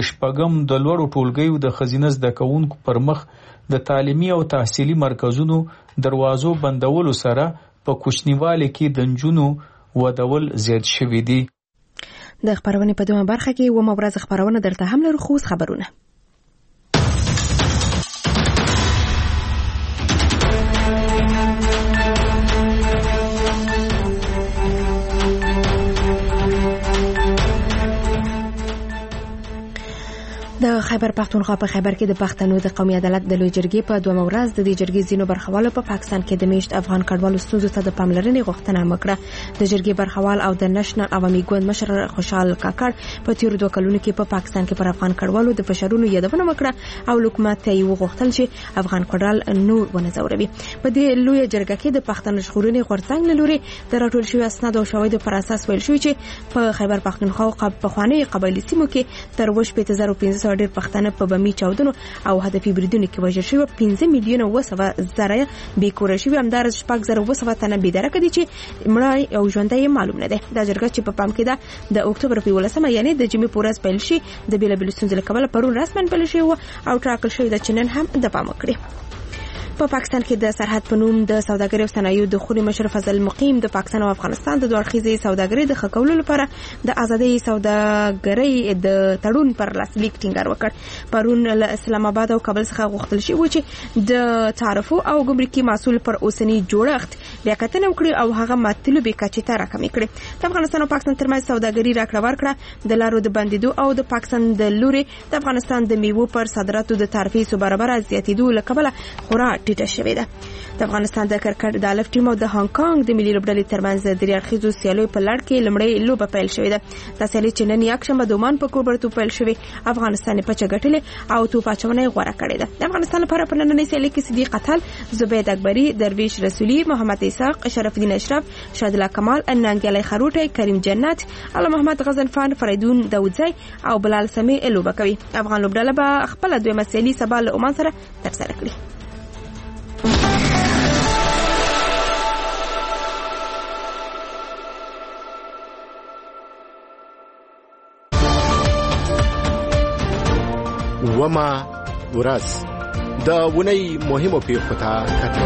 شپږم د لوړو ټولګیو د خزینه زده کوونکو پر مخ د تعلیمي او تحصیلي مرکزونو دروازو بندولو سره په کوچنیوالي کې د نجونو ودول زیات شوي دي. د خبرونې په دومره برخه کې و مبرز خبرونه درته هم لرو. خو خبرونه د خیبر پختونخوا په خیبر کې د پښتنو د قومي عدالت د لوی جرګې په دوه ورځ د دې جرګې ځینو برخوالو په پاکستان کې د میشت افغان کډوالو ستونزو ته د پاملرنې غوښتنه وکړه. د جرګې برخوال او د نېشنل عوامي ګوند مشر خوشحال کاکړ په تیر 2 کلونو کې په پاکستان کې پر افغان کډوالو د فشارونو یادونه وکړه او حکومت ته یې وغوښتل چې افغان کډوال نور ونځوروي. په دې لوی جرګه کې د پښتون ژغورنې غورځنګ له لوري د راټول شوی اسناد او شواهد پر اساس ویل شوی چې په خیبر پختونخوا او په خواني قبایلی سیمو کې تر 1500 ډیر پښتانه په بمی چاودنو او هدفي بریدونو کې وژل شوی. 5 میلیون و سوا زره به کور شوی همدار 6000 تنه بيداره کړي چې مړ او ژوندۍ معلوم نه ده. دا جرګه چې په پام کې ده د اکتوبر په 18 یعنی د جمعې پورز پیل شي د بیلابل ستونزې لکه پرون رسمن پیل شي او ټاکل شوی د چنن هم د پام کړي. په پاکستان کې د سرحد په نوم د سوداګرۍ او صنایعو د خوري مشر فضل مقیم د پاکستان او افغانستان د دوه اړخیزې سوداګرۍ د خکولو لپاره د ازادي سوداګرۍ د تړون پر لاسلیک ټینګار وکړ. پرون له اسلام آباد او کابل څخه غوښتل شوی چې د تعرفو او ګمرکي محصول پر اوسنی جوړښت بیا کتنه وکړي او هغه مطلوبې کچې ته راکمې کړي. د افغانستان او پاکستان ترمنځ سوداګري راکړه ورکړه د لارو د بندیدو او د پاکستان د لوري د افغانستان د میوو پر صادراتو د تعرفې سو برابر زیاتېدو لکبله خورا ټیټه شوې ده. د افغانستان د کرکټ د الف ټیم او د هانګ کانګ د ملي لوبډلې ترمنځ د دریاړخیزو سیالیو په لړ کې لمړی لوبه پیل شوې ده. د سیالي چې نن یکشنبه د عمان په کوربرتو پیل شوې. افغانستان په چګټلې او توپ اچونه غوړه کړې ده. د افغانستان لپاره په نننۍ سیالي کې صدیق قتل، زبید اکبری، درویش رسولی، محمد اسحاق، شرف الدین اشرف، شادلا کمال، اننګلی خروټی، کریم جنت، الله محمد غزنفان، فریدون داودزی او بلال سمی لوبه کوي. افغان لوبډله به خپل دویمه سیالي سبا له عمان سره ترسره کړي. وما ورځ د ونی مهمو پیښو ته کتل.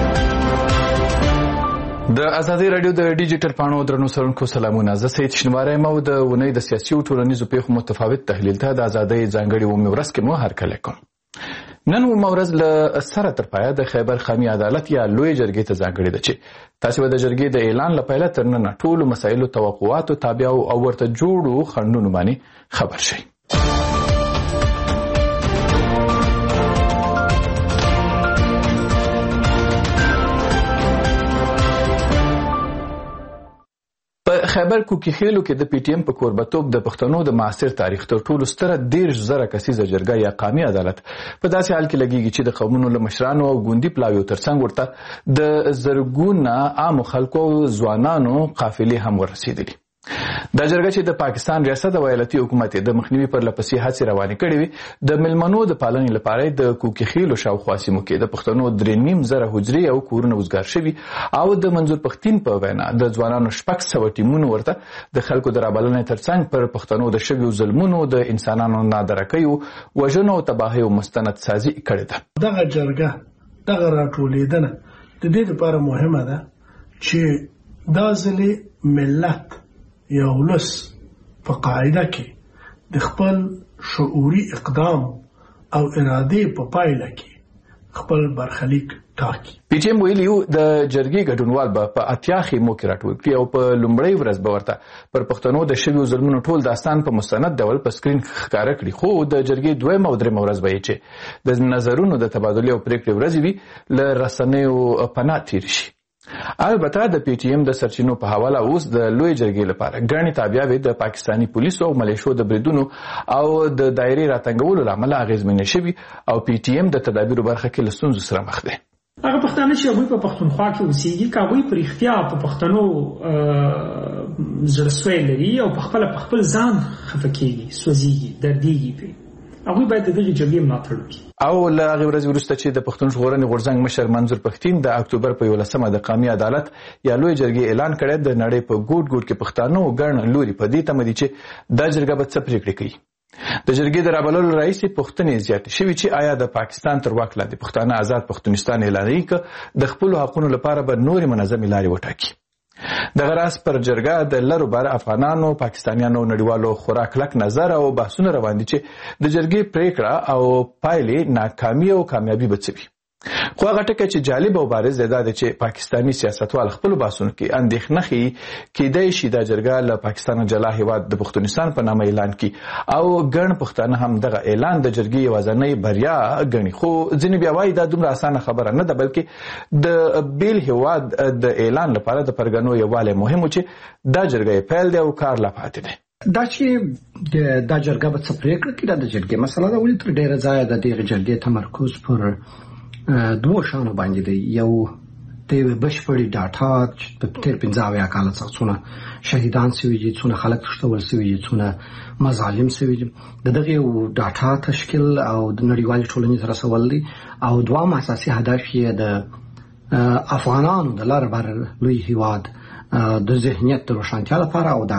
د ازادي رادیو د ډیجیټل پاڼو درنو سرونکو سلامونه. زه سید شنواره مو د ونی د سیاسي او ټولنیزو پیښو متفاوت تحلیل ته د ازادي ځانګړي ومه ورځ کې مو هرکله کوم. نن ومه ورځ له سره تر پایه د خیبر خامي عدالت یا لوی جرګې ته ځانګړي ده چې تاسو به د جرګې د اعلان لپاره تر نن ټول مسایلو توقعات او تابع او ورته جوړو خندونو باندې خبر شي. خیبر کوکیخیلو کې د پی ټی ایم په کوربتوب د پښتنو د معاصر تاریخ تر ټولو ستره 10,000 کسیزه جرګه یا قامي عدالت په داسې حال کې لګیږي چې د قومونو له مشرانو او ګوندي پلاویو ترڅنګ ورته د زرګونو عام خلکو ځوانانو قافلې هم ورسېدلي. دا جرګه چې د پاکستان ریاست او ایالتي حکومت د مخنیوي پر لپسې هڅې روانې کړې وي د ملمنو د پالنې لپاره د کوکیخیلو شاوخوا سیمو کې د پښتنو 3.5 حجرې او کورونه وزګار شوي او د منظور پښتين په وینا د ځوانانو 600 ټیمونو ورته د خلکو د رابلنې ترڅنګ پر پښتنو د شویو ظلمونو د انسانانو نادرکیو وژنو او تباهیو مستند سازي کړې ده. دغه جرګه دغه راټولېدنه د دې لپاره مهمه ده چې دا ځلې ملت یا ولس په قاعده کې د خپل شعوري اقدام او اراده په پایله کې خپل برخلیک ټاکي. پی ټی ایم ویلیو د جرګې ګډونوال به په اتیا خیمو کې راټول کړي او په لومړۍ ورځ به ورته پر پښتنو د شویو ظلمونو ټول داستان په مستند ډول په سکرین ښکاره کړي. خو د جرګې دویمه او درېمه ورځ به چې د نظرونو د تبادلې او پریکړې ورځې وي له رسنیو پناه تیر شي. البته د پی ټی ایم د سرچینو په حواله اوس د لوی جرګې لپاره ګڼې تابعیاوې د پاکستانی پولیسو او ملیشو د بریدونو او د دایرې راتنګولو لامل اغیزمنې شوي او پی ټی ایم د تدابیرو برخه کې له ستونزو سره مخ دی. هغه پښتانه چې هغوی په پښتونخوا کې اوسېږي که هغوی په رښتیا په پښتنو زړهسوی لري او په خپل ځان خفه کېږي، سوځېږي، دردېږي پرې، هغوی باید د دغې جرګې ملاتړ وکړي. او له هغې ورځې وروسته چې د پښتون ژغورنې غورځنګ مشر منظور پښتين د اکتوبر په 11 د قامي عدالت یا لوی جرګې اعلان کړی، د نړۍ په ګوټ ګوټ کې پښتانه او ګڼ لوري په دې تمه دي چې دا جرګه به څه پریکړې کوي. د جرګې د رابللو رئیس پوښتنې زیاتې شوې چې آیا د پاکستان تر واک لاندې پښتانه آزاد پښتونستان اعلانوي که د خپلو حقونو لپاره به نورې منظمې لارې وټاکي. دغه راز پر جرګه د لرو بر افغانانو، پاکستانیانو، نړیوالو خورا کلک نظر او بحثونه روان دي چې د جرګې پریکړه او پایلې ناکامي او کامیابي به څه وي. خو هغه ټکی چې جالب او بارز دی دا دی چې پاکستاني سیاستوال خپلو بحثونو کې اندېښنه ښیي کېدای شي دا جرګه له پاکستانه جلا هېواد د پښتونستان په نامه اعلان کړي او ګڼ پښتانه هم دغه اعلان د جرګې یوازینۍ بریا ګڼي. خو ځینې بیا وایي دا دومره اسانه خبره نه ده، بلکې د بیل هېواد د اعلان لپاره د پرګنو یووالی مهم و چې دا جرګه پیل دی او کار لا پاتې دی. دا چې دا جرګه به څه پرېکړه کړي، دا د جرګې مسله ده. ولې تر ډېره ځایه د دغې جرګې تمرکز پر دوه شانو باندې دی. یو د یوې بشپړې ډاټا چې په تېر 15 کاله څخه څونه شهیدان سوي دي، څونه خلک تښتول سوي دي، څونه مظالم سوي دي، د دغې یو ډاټا تشکیل او د نړیوالې ټولنې ته رسول دي. او دوام اساسي هدف یې د افغانانو د لر بر لوی هېواد د ذهنیت د روښانتیا لپاره او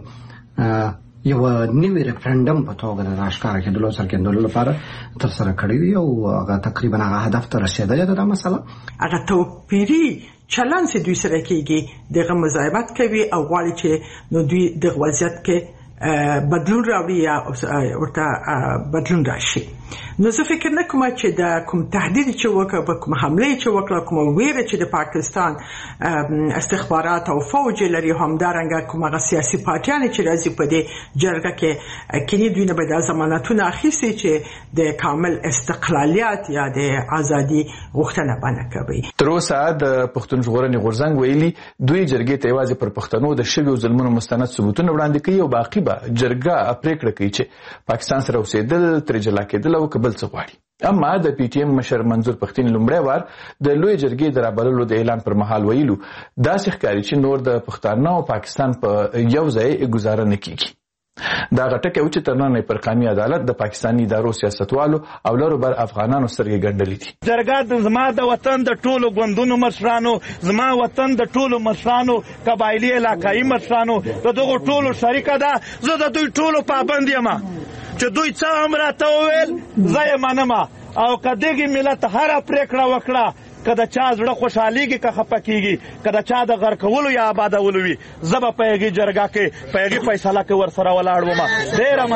دغه یو نوی ریفرنډم په توګه د اشکاره کېدلو څرګندولو لپاره ترسره کړی دی او هغه تقریبا هغه هدف ته رسېدلی ده. دا مسله هغه توپیري چلند چې دوی سره کېږي دغه مزاحمت کوي او غواړي چې نو دوی دغه وضعیت کې بدلون راوړي یا ورته بدلون راشي. نو زه فکر نه کوم چې د کوم تهدید چې وکړه، کوم حمله چې وکړه، کوم ویره چې د پاکستان استخبارات او فوج لري، همدارنګه کوم هغه سیاسي پارټیان چې راځي په دې جرګه کې کینی دوی نه به د ضمانتونه اخیستي چې د کامل استقلالیت یا د ازادي غوښتنه باندې کوي. تر اوسه د پښتون ژغورنې غورځنګ ویلي دوی جرګې ته یوازې پر پښتنو د شویو ظلمونو مستند ثبوتونه وړاندې کوي او باقي به جرګه پریکړه کوي چې پاکستان سره اوسېدل، ترې جلا کېدل او که بل څه غواړي. اما د پی ټی ایم مشر منظور پښتين لومړی وار د لوی جرګې د رابللو د اعلان پر مهال ویلو داسې ښکاري چې نور د پښتانه او پاکستان په یو ځای گزاره نه کیږي. دا غټکه و چې تر نن پر قومي عدالت د پاکستاني ادارو سیاستوالو او لرو بر افغانانو سترګې ګنډلې دي. جرګه زما د وطن د ټولو ګوندونو مشرانو، زما وطن د ټولو مشرانو، قبایلی علاقایي مشرانو د دغه ټولو شریکه ده. زه د دوی ټولو پابند یم چې دوی څه هم راته وویل زه یې منم او که دغه ملت هره پریکړه وکړه که د چا زړه خوشحالیږي که خفه کیږي، که د چا د غرقولو یا آبادولو وي، زه به په هغې جرګه کې په هغې فیصله کې ورسره ولاړ وم. ډېره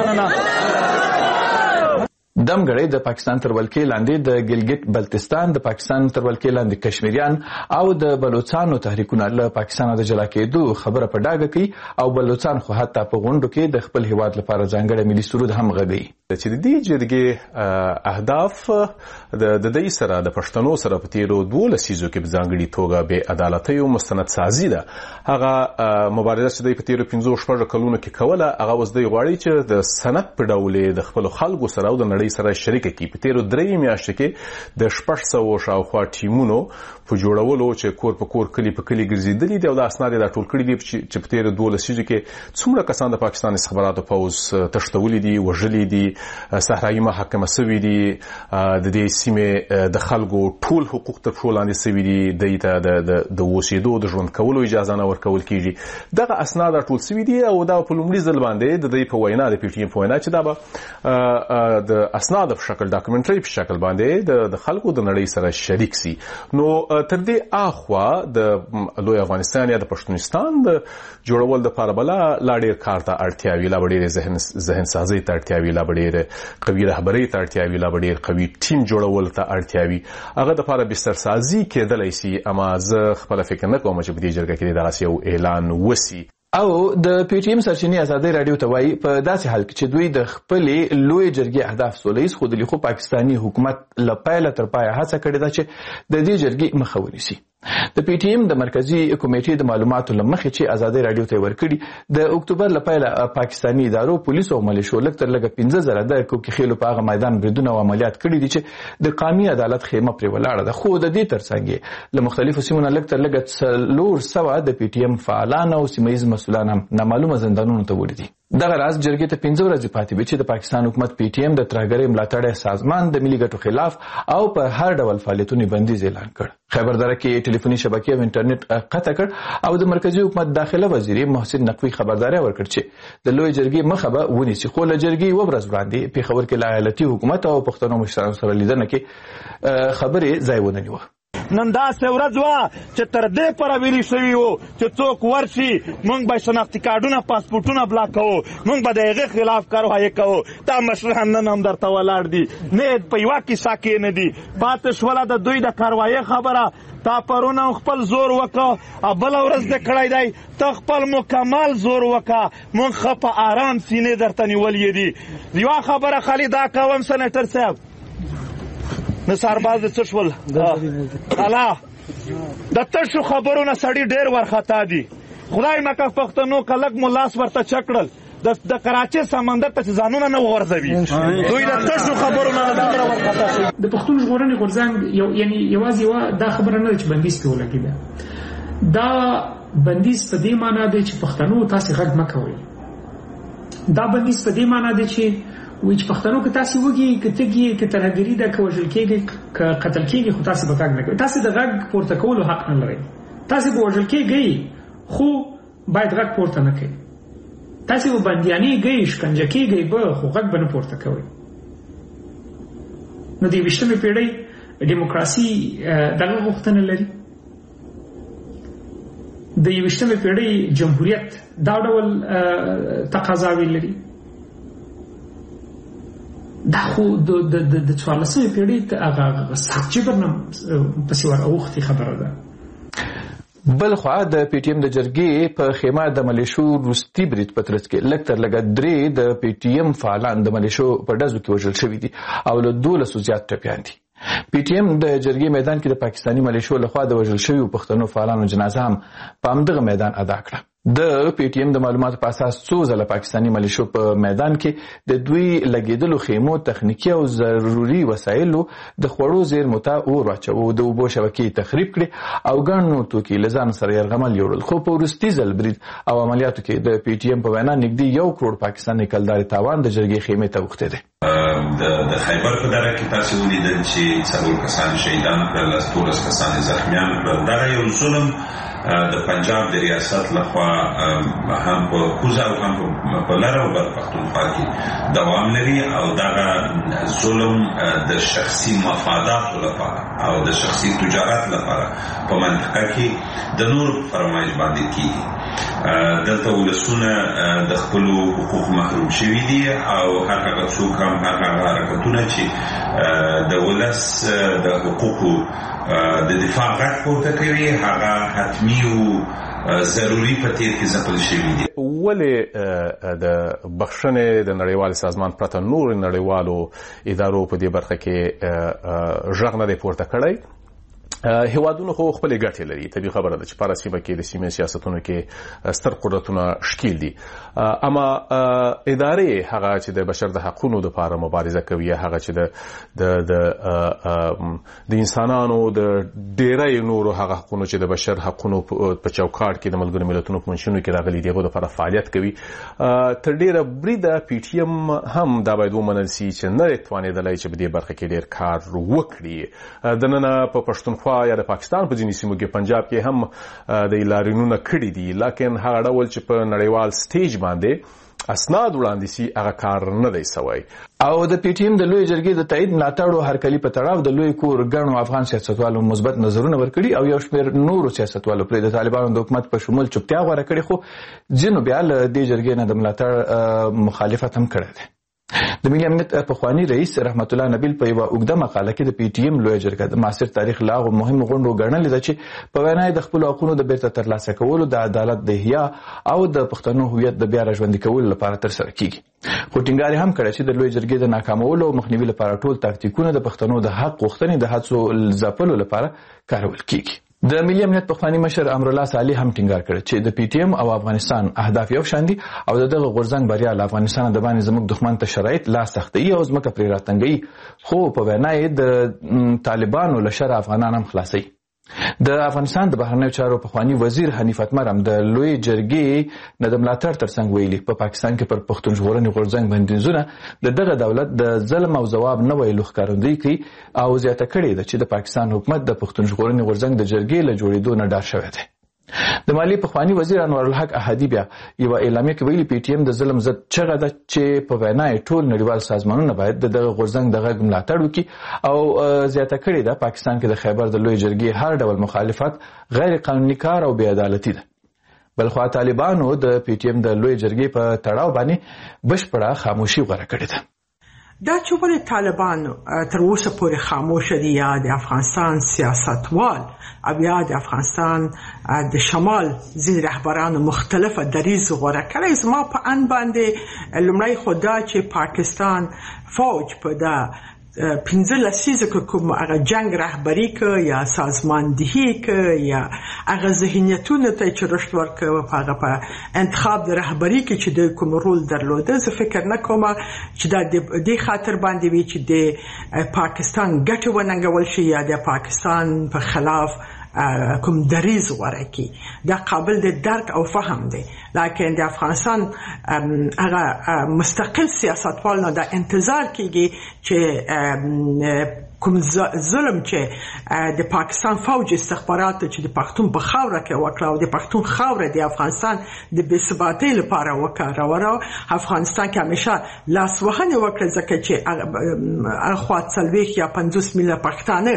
مننه. دمګړی د پاکستان تر ولکې لاندې د ګلګت بلتستان، د پاکستان تر ولکې لاندې کشمیریان او د بلوچستانو تحریکونه له پاکستان د جلا کېدو خبره په ډاګه کوي او بلوچستان خو حتی په غونډو کې د خپل هیواد لپاره ځانګړی ملي سرود هم غږوي. چې د دې جرګې اهداف د دې سره د پښتنو سره په تیرو 12 لسیزو کې په ځانګړي توګه به عدالتي او مستند سازي ده. هغه مبارزه چې په تیرو 15 کلونو کې کوله هغه اوس د غواړي چې د سند په ډول د خپل خلکو سره او د نړۍ سره شریک کی. په تیرو 3 میاشتو کې د 600 شاوخوا ټیمونو په جوړولو چې کور په کور کلی په کلی ګرځیدلي دي او د اسناد د ټول کړي دي چې په تیرو 12 لسیزو کې څومره کسان د پاکستان استخباراتو پوز تښتولي دي، وژلي دي، صحرایي محاکمه سوي دي، د دې سیمې د خلکو ټول حقوق تر پښو لاندې سوي دي، د اوسېدو د ژوند کولو اجازه نه ورکول کیږي. دغه اسناد ټول سوي دي او دا په لومړي ځل باندې د دې په وینا د پی ټی ایم په وینا چې دا به د اسناد په شکل ډاکومنټري په شکل باندې د خلکو د نړۍ سره شریک سي. نو تر دې اخوا د لوی افغانستان یا د پښتونستان د جوړول د لپاره بلا لا ډېر کار ته اړتیا وی، لا ډېر ذهن سازي ته اړتیا وی، لا ډېر قوي رهبري ته اړتیا وی، لا ډېر قوي ټیم جوړول ته اړتیا وی. هغه د لپاره بستر سازي کېدلای سي. اما زه خپل فکر نه کوم چې په دې جرګه کې دغه یو اعلان وسی. او د پی ټی ایم سرچینې ازادي رادیو ته وایي په داسې حال کې چې دوی د خپلې لوی جرګې اهداف سولیز خودلی خو پاکستانی حکومت له پیله تر پایه هڅه کړې ده چې د دې جرګې مخه ونیسي. د پی ټی ایم د مرکزی کمیټې د معلوماتو لمخې چې ازادي رادیو ته ورکړي د اکتوبر لپاره پاکستانی ادارو پولیسو او ملیشو لکه تر لګه 15,000 د کوکي خېلو په هغه میدان بریدونه او عملیات کړي دي چې د قومي عدالت خیمه پرې ولاړه ده. خو د دې ترڅنګ له مختلفو سیمونو لکه تر لګه 400 د پی ټی ایم فعالان او سیمایي مسؤلان هم نامعلومه زندانونو ته وړي دي. دغه راز جرګې ته 15 ورځې پاتې وي چې د پاکستان حکومت پی ټی ایم د ترهګرۍ ملاتړی سازمان د ملي ګټو خلاف او په هر ډول فعالیتونو بندیز اعلان کړ. خیبر دره کې ټلیفوني شبکې او انټرنیټ قطع کړ او د مرکزی حکومت داخله وزیر محسن نقوی خبرداري ورکړه چې د لوی جرګې مخه به ونیسي. خو له جرګې یوه ورځ وړاندې پیښور کې له ایالتي حکومت او پښتنو مشرانو سره لیدنه کې خبرې ځای ونه نیوه. نن داسې ورځ وه چې تر دې پره ویلي شوي وو چې څوک ورشي موږ به شناختي کارډونه پاسپورټونه بلاک کوو، موږ به د هغې خلاف کاروایي کوو. دا مشران نن هم درته ولاړ دي، نه په یوه کیسه کې نه دي. پاتې شوله د دوی د کاروایي خبره. تا پرونه خپل زور وکړه او بله ورځ دې کړی دی، ته خپل مکمل زور وکړه. موږ ښه په ارام سینې درته نیولې دي. یوه خبره خالي دا کوم سنټر صاحب، نه سرباز د څه شول الله د تشو خبرو نه سړي ډېر ورخطا دي. خدای مکه پښتنو که لږ مو لاس ورته چک کړل د کراچۍ سمندر ته چې ځانونه نه وغورځوي، دوی د تشو خبرو نه دومره ورخطا شي. د پښتون ژغورنې غورځنګ یعنې یوازې یوه دا خبره نه ده چې بندیز پرې ولګېده. دا بندیز په دې معنا دی چې پښتنو تاسې غږ مه کوئ. دا بندیز په دې معنا دی چې وایي چې پښتنو که تاسې وږي، که تږي، که ترهګري ده، که وژل کېږي، که قتل کېږي، خو تاسې به غږ نه کوئ. تاسې د غږ پورته کولو حق نه لرئ. تاسې به وژل کېږئ خو باید غږ پورته نه کوئ. تاسې به بندیانېږئ، شکنجه کېږئ به، خو غږ به نه پورته کوئ. نو د 21مې پېړۍ ډیموکراسي دغه غوښتنه لري. د 21مې پېړۍ جمهوریت دا ډول تقاضاوې لري. دا خو د 14مې پېړۍ هغه سخت جبر نه پسې ور اوښتې خبره ده. بل خوا د پی ټی ایم د جرګې په خیمه د ملیشو روستي برید په ترڅ کې لږ تر لږه 3 د پی ټی ایم فعالان د ملیشو په ډزو کې وژل شوي دي او له 12 زیات ټپیان دي. پی ټی ایم د جرګې میدان کې د پاکستاني ملیشو لخوا د وژل شویو پښتنو فعالانو جنازه هم په همدغه میدان ادا کړه. د پی ټی ایم د معلوماتو په اساس څو ځله پاکستاني ملیشو په میدان کې د دوی لګیدلو خیمو تخنیکي او ضروري وسایلو د خوړو زیرمو ته اور واچوه، د اوبو شبکې تخریب کړي او ګڼ نور توکي له ځان سره یرغمل یوړل. خو په وروستي ځل برید او عملیاتو کې د پی ټی ایم په وینا نږدې 1 کروڑ پاکستاني کلداري تاوان د جرګې خیمې ته اوښتی دی. د خیبر په دره کې تاسو ولیدل چې 4 کسان شهیدان کړل، 13 کسان زخمیان کړل. دا یو ظلم د پنجاب د ریاست لخوا هم په کوزه او هم په لر او بر پښتونخوا کې دوام لري او دغه ظلم د شخصي مفاداتو لپاره او د شخصي تجارت لپاره په منطقه کې د نور فرمایش باندې کیږي. دلته ولسونه د خپل حقوق محروم شوي دي او هغه څوک هم هغه حرکتونه چې د ولس د حقوقو د دفاع غږ پورته کوي هغه حتمي او ضروري په تیر کې ځپل شوي دي. ولې د بخښنې د نړیوال سازمان پرته نور نړیوالو ادارو په دې برخه کې غږ نه دی پورته کړی؟ هیوادونو خو خپل ګټې لري، طبیعي خبره ده چې په سیمه کې د سیمې سیاستونو کې ستر قدرتونه شکیل دي، اما ادارې هغه چې د بشر د حقوقو لپاره مبارزه کوي، هغه چې د انسانانو د ډیری نورو هغه حقوقو چې د بشر حقوقو په چوکاټ کې د ملګرو ملتونو په منشونو کې راغلي دي، هغه لپاره فعالیت کوي. تر ډیره بریده پی ټی ایم هم دا باید ومنل شي چې نه توانېدلی چې په دې برخه کې ډیر کار وکړي. دننه په پښتونخوا یا د پاکستان په ځینې سیمو کې پنجاب کې هم د لارینونه کړي دي، لکن هغه ډول چې په نړیوال سټیج باندې اسناد وړاندې سي هغه کار نه دی سوی. او د پی ټی ایم د لوی جرګې د تایید ملاتړو هرکلي په تړاو د لوی کور ګڼو افغان سیاستوالو مثبت نظرونه ورکړي او یو شمېر نورو سیاستوالو پرې د طالبانو د حکومت په شمول چوپتیا غوره کړې، خو ځینو بیا له دې جرګې نه د ملاتړ مخالفت هم کړی دی. د ملي امنیت پخوانی رئیس رحمت الله نبیل په یوه اوږده مقاله کې د پی ټی ایم لویه جرګه د معاصر تاریخ له هغو مهمو غونډو ګڼلې ده چې په وینا یې د خپلو حقونو د بیرته ترلاسه کولو، د عدالت د احیا او د پښتنو هویت د بیا راژوندي کولو لپاره ترسره کیږي. خو ټینګار یې هم کړی چې د لویې جرګې د ناکامولو او مخنیوي لپاره ټول تاکتیکونه د پښتنو د حق غوښتنې د هڅو ځپلو لپاره کارول کیږي. د ملي امنیت پخوانی مشر امرالله صالح هم ټینګار کړی چې د پی ټی ایم او افغانستان اهداف یو شان دي او دغه غورځنګ بریا له افغانستان د باندې زموږ دښمن ته شرایط لا سختوي او ځمکه پرې راتنګوي، خو په وینا یې د طالبانو له شر افغانان هم خلاصوي. د افغانستان د بهرنیو چارو پخوانی وزیر حنیف اتمر هم د لوی جرګې نه د ملاتړ ترڅنګ ویلي په پاکستان کې پر پښتون ژغورنې غورځنګ بندیزونه د دغه دولت د ظلم او ځواب نه ویلو ښکارندویي کوي او زیاته کړې ده چې د پاکستان حکومت د پښتون ژغورنې غورځنګ د جرګې له جوړېدو نه ډار شوی دی. د مالی پخوانی وزیر انور الحق احدی بیا یو اعلامیه کې ویلي پی ټی ایم د ظلم ضد چغه ده چې په وینا ټول نړیوال سازمانونه باید دغه غورځنګ د غږ ملاتړ وکړي او زیاته کړې ده پاکستان کې د خیبر د لوی جرګې هر ډول مخالفت غیر قانوني کار او بې عدالتي ده. بلخوا طالبانو د پی ټی ایم د لوی جرګې په تړاو باندې بشپړه خاموشي غوره کړې ده. دا چې ولې طالبان تر اوسه پورې خاموشه دي یا د افغانستان سیاستوال او یا د افغانستان د شمال ځینې رهبرانو مختلفه دریځ غوره کړی، زما په اند باندې لومړی خو دا چې پاکستان فوج په د 15 لسیزه که کوم هغه جنگ رهبری که یا سازماندهی که یا هغه ذهنیتونه ته چې رشد ورکوه په هغه په انتخاب د رهبری کې چې د کوم رول درلوده، زه فکر نه کوم چې دا د خاطر باندې وي چې د پاکستان ګټه وننګول شي یا د پاکستان په خلاف کوم دریز غوره کی. دا قابل د درک او فهم دی، لکن د افغانستان هغه مستقل سیاستوال نه دا انتظار کیږي چې کوم ظلم چې د پاکستان فوج استخبارات چې د پښتون په خاوره کې وکړه او د پښتون خاوره د افغانستان د بې ثباتۍ لپاره وکړه، افغانستان کې همیشه لاسوهنه وکړه ځکه چې اخوا 40 یا 50 میلیونه پښتانه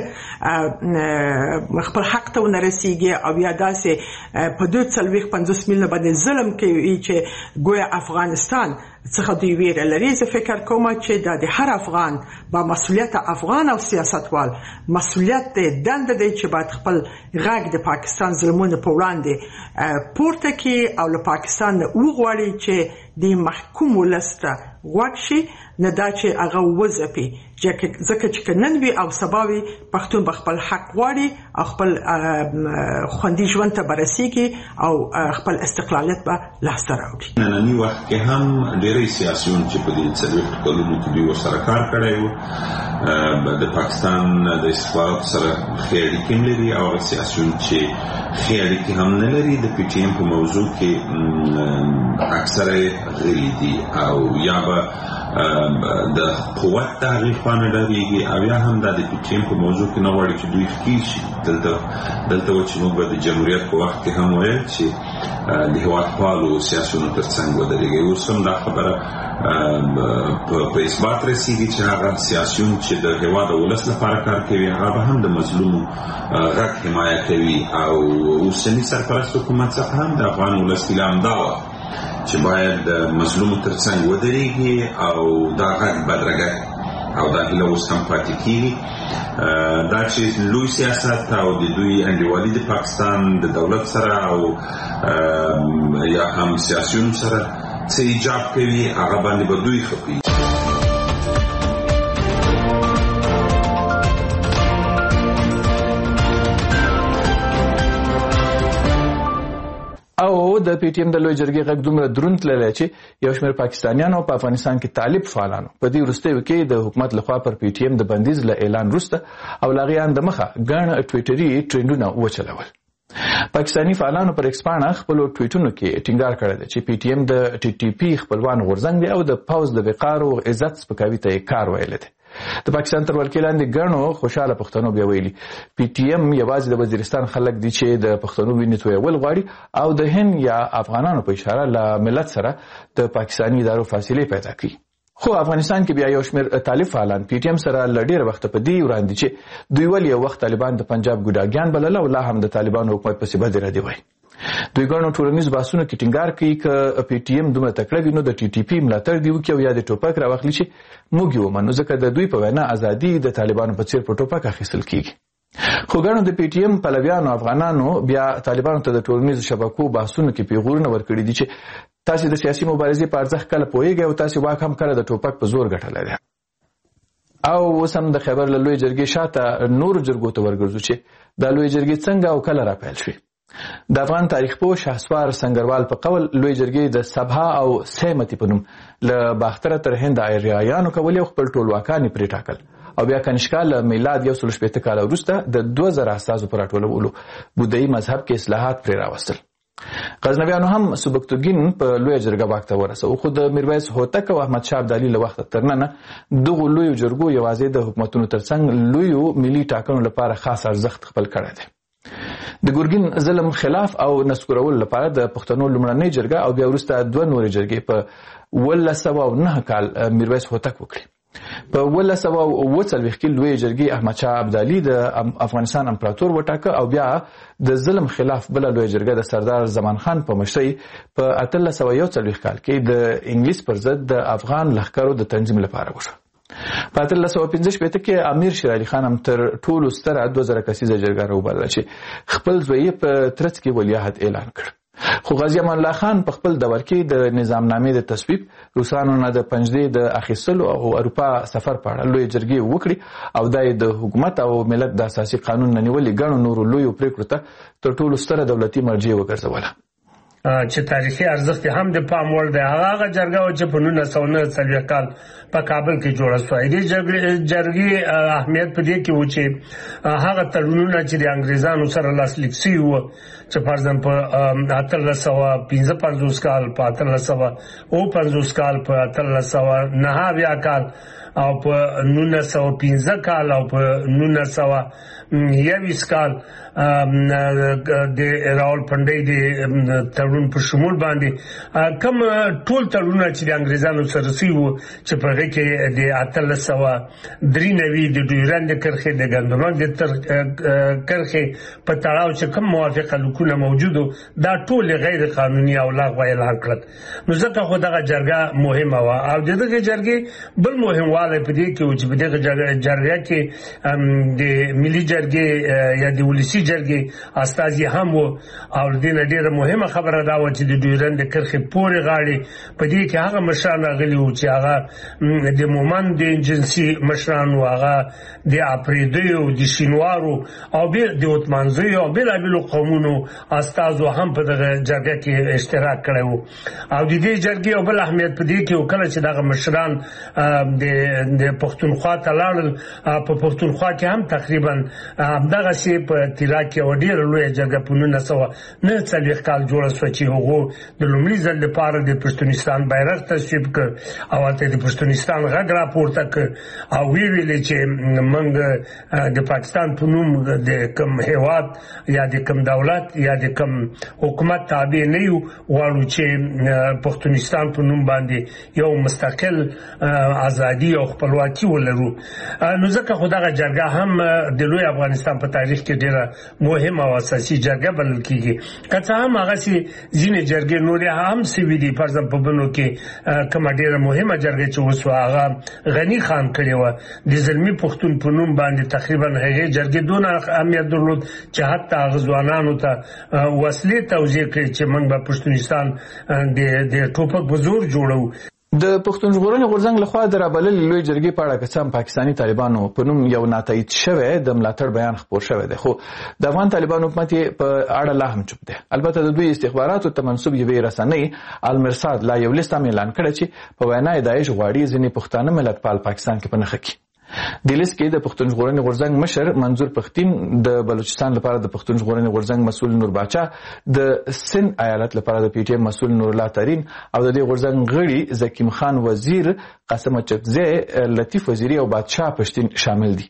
خپل حق ته ورسیږي او یا داسې په 240-50 میلیونه باندې ظلم کوي چې ګویا افغانستان څخه دوی ویره لري. زه فکر کوم چې د هر افغان با مسؤلیت افغان او سیاستوال مسؤلیت دی، دنده دی چې باید خپل غږ د پاکستان ظلمونو په وړاندې پورته کړي او له پاکستان وغواړي چې د محکوم ولسته غوږ شي، نه دا چې هغه وځپي، ځکه چې نن وي او سبا وي پښتون به خپل حق غواړي او خپل خوندي ژوند ته برسیږي او خپل استقلالیت به لاسته راوړي. نننی وخت کې هم ډېری سیاسيون چې په دې 40 کلونو کې دوی ورسره کار کړی و د پاکستان د استخباراتو سره ښې اړیکې لري او سیاسيون چې ښې اړیکې هم نه لري د پی ټی ایم په موضوع کې اکثره غلي دي او یا به د قوت تغییر خانه ډاریږي او یا هم د پی ټی ایم په موضوع کې نه غواړي چې دوی ښکېل شي. دلته چې موږ د جمهوریت په وخت کې هم ویل چې د هېوادپالو سیاسونو تر څنګ ودرېږي. اوس هم دا خبره په اثبات رسېږي چې هغه سیاسیون چې د هېواد او ولس لپاره کار کوي هغه به هم د مظلومو غږ حمایه کوي او اوسني سرپرست حکومت څخه هم د افغان ولس هیله همدا وه چې باید د مظلومو تر څنګ ودرېږي او دا غږ بدرګه او دا هیله اوس هم پاتې کېږي. دا چې لوی سیاست او د دوی انډیوالي د پاکستان د دولت سره او یا هم سیاسیونو سره څه ایجاب کوي هغه باندې به دوی خپي. او د پی ټی ایم د لوی جرګې غږ دومره دروند تللی چې یو شمېر پاکستانیانو په افغانستان کې طالب فعالانو په دې وروستیو کې د حکومت لخوا پر پی ټی ایم د بندیز له اعلان وروسته او له هغې ان دمخه ګڼ ټویټري ټرینډونه وچلول. پاکستاني فعالانو پر ایکس پاڼه خپلو ټویټونو کې ټینګار کړی دی چې پی ټی ایم د ټي ټي پي خپلوان غورځنګ دی او د پوځ د وقار او عزت سپکاوي ته یې کار ویلی دی. د پاکستان تر ولکې لاندې ګڼو خوشحاله پښتنو بیا ویلي پی ټی ایم یوازې د وزیرستان خلک دي چې د پښتنو وینې تویول غواړي او د هند یا افغانانو په اشاره له ملت سره د پاکستاني ادارو فاصلې پیدا کړي. خو افغانستان کې بیا یو شمېر طالب فعالان پی ټی ایم سره له ډېره وخته په دې وړاندې چې دوی ولې یو وخت طالبان د پنجاب ګوډاګیان بلله او لا هم د طالبانو حکومت پسې بدې ردې وایي. دوی ګڼو ټولنیزو بحثونو کې ټینګار کوي که پی ټی ایم دومره تکړه وي نو د ټي ټي پي ملاتړ دې وکړي او یا د ټوپک راواخلي چې موږ یې ومنو ځکه د دوی په وینا ازادي د طالبانو په څېر په ټوپک اخیستل کېږي. خو ګڼو د پی ټی ایم پلویانو افغانانو بیا طالبانو ته د ټولنیزو شبکو بحثونو کې پیغورونه ورکړي دي چې تاسې د سیاسي مبارزې په ارزښت کله پوهیږئ او تاسې واک هم کله د ټوپک په زور ګټلی دی. او اوس هم د خیبر له لوی جرګې شاته نورو جرګو ته ورګرځو چې دا لوی جرګې څنګه او کله راپیل شوې. د افغان تاریخ پوه شهسوار سنگروال په قول لوی جرګې د سبها او سیمتي په نوم له باختره تر هند آریایانو کولې او خپل ټولواکان یې پرې ټاکل او بیا کنیشکا له میلاد 160 کال وروسته د 2000 اساسو پر راټولولو بودایي مذهب کې اصلاحات پر راوستل. غزنویانو هم سبکتګین په لوی جرګه واک ته ورسو، خو د میرویس هوتک او احمد شاه ابدالي له وخت ترننه دغه لوی جرګو یوازې د حکومتونو ترڅنګ لوی ملي ټاکنو لپاره خاص ارزښت خپل کړی دی. د ګورګین ظلم خلاف او نسکورول لپاره د پښتنو لومړنۍ جرګه او بیا وروسته دوه نورې جرګې په 1909 کال میرویس هوتک وکړي. په 1940 کې لوی جرګې احمد شاه ابدالي د افغانستان امپراتور وټاکه او بیا د ظلم خلاف بل لوی جرګه د سردار زمان خان په مشرۍ په 1841 کال کې د انګلیس پر ضد د افغان لښکرو د تنظیم لپاره وشو. په 1815 کې امیر شیر علي خان هم تر ټولو ستره 2000 کسیزه جرګه راوبلله چې خپل زوی په ترڅ کې ولیعهد اعلان کړ. خو غازی امان الله خان په خپل دور کې د نظامنامې د تصویب، روسانو نه د پنجدې د اخیستلو او اروپا سفر په اړه لوی جرګې وکړي او د حکومت او ملت د اساسي قانون نه نیولې ګڼو نورو لویو پریکړو ته تر ټولو ستره دولتي مرجع وګرځوله. چې تاریخي ارزښت هم د پام وړ دی. هغه جرګه چې په 1940 کال په کابل کې جوړه شوه. د جرګې اهمیت په دې کې و چې هغه تړونونه چې د انګریزانو سره لاسلیک شوي وو چې فرضاً په 1855 کال، په 1859 کال، په 1809 کال او په 1915 کال او په 1921 کال د راولپنډۍ د تړون په شمول باندې کوم ټول تړونونه چې د انګریزانو سره شوي وو چې په هغې کې د 1893 د ډیورنډ کرښې، د ګندنوک د کرښې په تړاو چې کوم موافقه لیکونه موجود وو دا ټول غیر قانوني او لغوه اعلان کړل. نو ځکه خو دغه جرګه مهمه وه او د دغه جرګې بل مهموالی په دې کې و چې په دغه جرګه کې د ملي جرګې یا د ولسي جرګې استازي هم وو او د دې نه ډېره مهمه خبره دا وه چې د ډیورنډ کرښې پورې غاړې په دې کې هغه مشران راغلي وو چې هغه د مومند د ایجنسي مشران وو، هغه د اپریدیو، د شینوارو او د اوتمانزیو او بېلابېلو قومونو استازو هم په دغه جرګه کې اشتراک کړی وو. او د دې جرګې یو بل اهمیت په دې کې و کله چې دغه مشران د پښتونخوا ته لاړل، په پښتونخوا کې هم تقریبا همدغسې په تیرا کې یوه ډېره لویه جرګه په 1949 کال جوړه شوه چې هغو د لومړي ځل لپاره د پښتونستان بیرغ تصویب کړ او هلته د پښتونستان غږ راپورته کړ او ویې ویلې چې موږ د پاکستان په نوم د کوم هیواد یا د کوم دولت یا د کوم حکومت تابع نه یو، غواړو چې پښتونستان په نوم باندې یو مستقل ازادي او خپلواکي ولرو. نو ځکه خو دغه جرګه هم د لوی افغانستان په تاریخ کې ډېره مهمه او اساسي جرګه بلل کېږي. که څه هم هغسې ځینې جرګې نورې هم سوي دي، فرضاً په بنو کې کومه ډېره مهمه جرګه چې وسوه هغه غني خان کړې وه د زلمي پښتون په نوم باندې. تقریبا هغې جرګې دونه اهمیت درلود چې حتی هغه ځوانانو ته وسلې توزیع کړې چې موږ به پښتونستان د ټوپک په زور جوړو. د پښتون ژغورنې غورځنګ لخوا د رابللې لوی جرګې په اړه که څه هم پاکستاني طالبانو په نوم یو ناتایید شوی د ملاتړ بیان خپور شوی دی، خو د افغان طالبانو حکومت یې په اړه لا هم چوپ دی. البته د دوی استخباراتو ته منسوب یوې رسنۍ المرصاد لا یو لیست هم اعلان کړی چې په وینا یې داعش غواړي ځینې پښتانه ملتپال پاکستان کې په نښه کړي. د لیست کې د پښتون ژغورنې غورځنګ مشر منظور پښتین، د بلوچستان لپاره د پښتون ژغورنې غورځنګ مسؤل نور باچا، د سند ایالت لپاره د پی ټی ایم مسؤل نور الله ترین او د دې غورځنګ غړي زکیم خان وزیر، قاسم چکزی، لطیف وزیری او بادشاه پښتین شامل دي.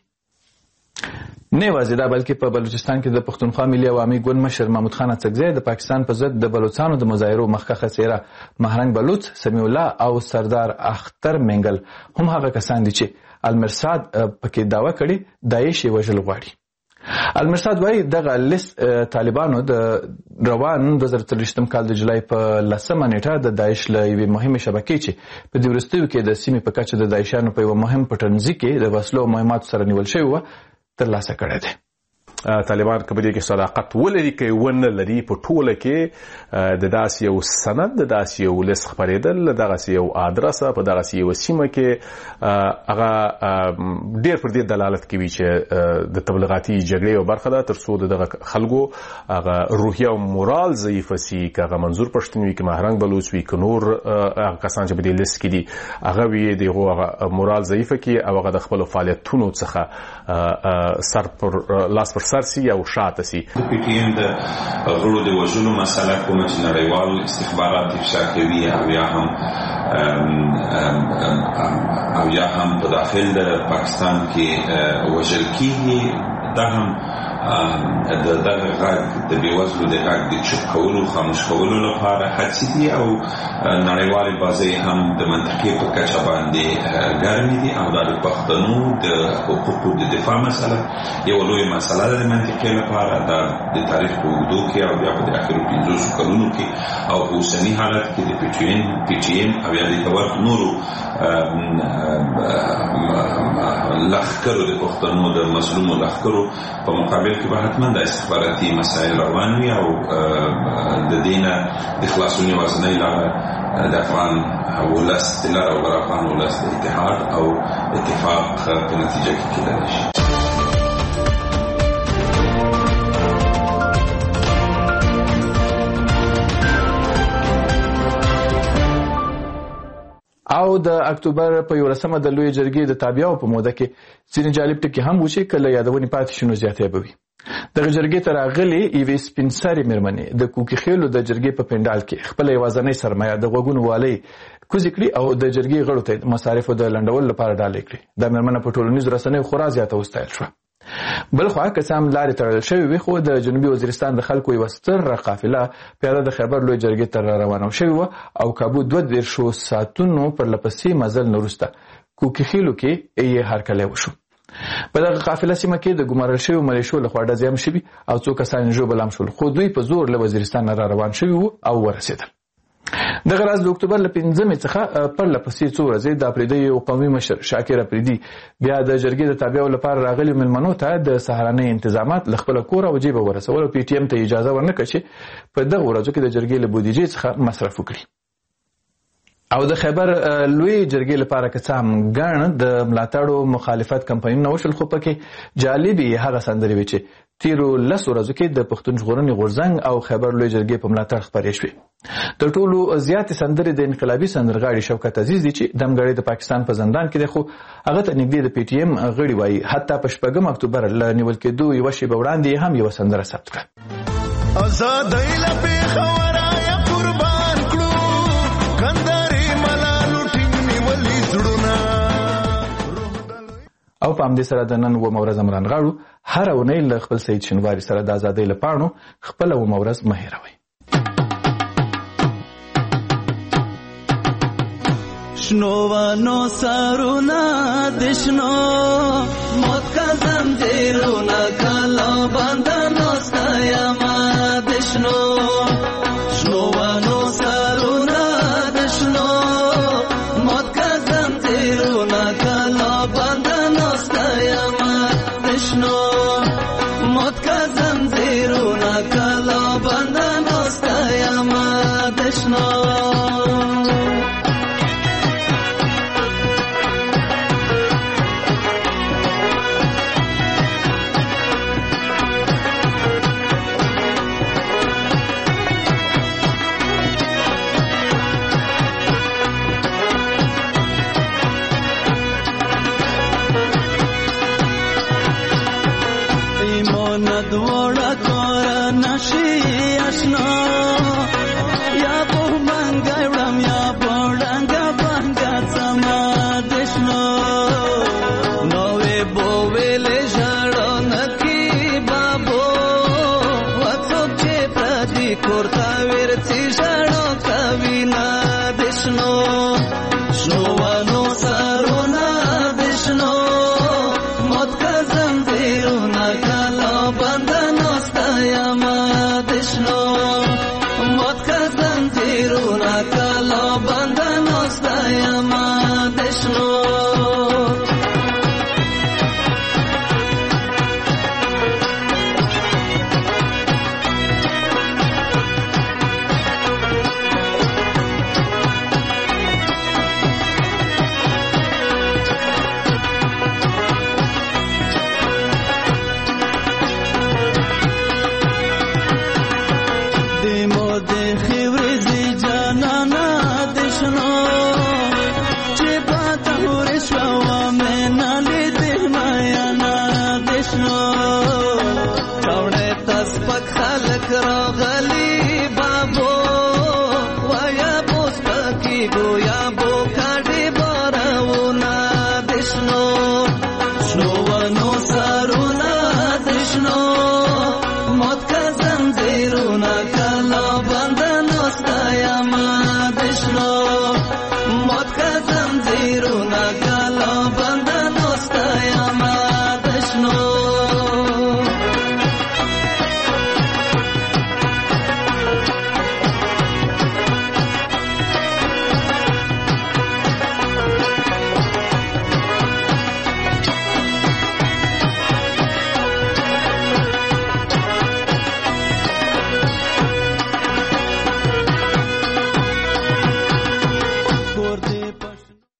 نه یوازې دا بلکې په بلوچستان کې د پښتونخوا ملي عوامي ګوند مشر محمود خان اڅکزی، د پاکستان په ضد د بلوچستانو د مظاهرو مخکښه څیره مهرنګ بلوچ، سمیع الله او سردار اختر منګل هم هغه کسان دي چې المرصاد پکې دعوه کړي داعش یې وژل غواړي. المرصاد وايي دغه لیست طالبانو د روان 2023 کال د جولای په 10 نیټه د داعش له یوې مهمې شبکې چې په دې وروستیو کې د سیمې په کچه د داعشانو په یوه مهم پټنځي کې د وسلو او مهماتو سره نیول شوی وه ترلاسه کړی دی. طالبان کبدي کې صداقت ولري کوي ونه لري په ټوله کې د داس یو سند د داس یو لس خبرېدل دغه یو ادرس په دغه یو سیمه کې هغه ډېر پر دې دلالت کوي چې د تبلیغاتي جګړې او برخه ده تر څو دغه خلکو هغه روحیه او مورال ضعیف سي کغه منظور پښتون وي کې مهرنګ بلوچ وي ک نور هغه کسان چې په دې لیست کې دي هغه وی دغه مورال ضعیف کې او هغه د خپل فعالیتونو څخه سر پر لاس پر سر سي او شاته سي د پی ټی ایم د غړو د وژلو مسله کوم چې نړیوال استخبارات افشا کوي او یا هم په داخل د پاکستان کې وژل کیږي دا هم د دغه غږ د بیوزلو د غږ د چوپ کولو خاموش کولو لپاره هڅې دي او نړیوالې بازۍ هم د منطقې په کچه باندې ګرمې دي او دا د پښتنو د حقوقو د دفاع مسله یو لوی مسله ده د منطقې لپاره دا د تاریخ په اوږدو کې او بیا په اخرو 50 کلونو کې او په اوسني حالت کې د پی ټی ایم او یا د نورو لښکرو د پښتنو د مظلومو لښکرو په مقابل کې به حتما د استخباراتي مسایل روان وي او د دینه د خلاصون یوازینۍ لاره د افغان ولس د لاره او افغان ولس د اتحاد او اتفاق په نتیجه کې کېدلی شي. او د اکتوبر په 11مه د لوی جرګې د تابعیو په موده کې ځینې جالب ټکي هم وشي کله یادونې پاتې شنو زیاتې به وي. د جرګې تر اغلي ایوي سپینساري مېرمنې د کوکي خېلو د جرګې په پندال کې خپل یوازنۍ سرمایه د غوګونو والی کوزي کړی او د جرګې غړو ته مصارفو د لنډول لپاره ډالې کړې. د مېرمنه په ټولنیزو رسنیو خورا زیاته وستایل شو. بل خو قسم لارې تړل شوی وي خو د جنوبي وزیرستان د خلکو یو ستر قافله پیاده د خیبر لوی جرګې تر روانه شوی او کابو 2 ساعتونو پر لپسې مزل نورسته کوکي خېلو کې یې هرکلی وشو. په دغه قافله سیمه کې د ګمارل شوی ملیشو له خوا ډزې هم شوي او څو کسان ژوبل هم شول خو دوی په زور له وزیرستان را روان شوي او ورسېدل. دغه راز د اکتوبر له 5مې څخه پر لپسې څو ورځې د اپریدي یو قومي مشر شاکر اپریدي بیا د جرګې د تابعیو لپاره راغلي مېلمنو ته د سهارنۍ انتظامات له خپل کور او جیبه ورسول او پی ټی ایم ته اجازه ورنکړه چې په دغه ورځو کې د جرګې له بودیجې څخه مصرف وکړي. او د خیبر لوی جرګې لپاره کڅام ګڼ د ملاتړو مخالفت کمپاینونه وشل خو پکې جالبي هغه سندري وي چې تیرو 10 ورځو کې د پښتون ژغورنې غورځنګ او خیبر لوی جرګې په ملاتړ خبرې شوې. تر ټولو زیات سندري د انقلابي سندرغاړي شوکت عزیز دي چې دمګړی د پاکستان په زندان کې دی خو هغه ته نږدې د پی ټی ایم غړي وایي حتی په 8 اکتوبر له نیول کېدو یو شی به وړاندې هم یو سندره ثبت کړه. آزادۍ لپاره خبره یا قربان کړو کنداري ملالو ټینګ نیولې زړونه. او په همدې سره د نن و مورز امران غاړو هر اونۍ له خپل سید شنواري سره د آزادۍ لپاره خپل و مورز مهیروي. شنوانو سارونا دشنو موت کا زنجیرونا کالا باندانو ستایما دشنو شنوانو سارونا دشنو موت کا زنجیرونا کالا باندانو ستایما دشنو موت کا زنجیرونا کالا باندانو ستایما دشنو. زنجیرونه کلا بند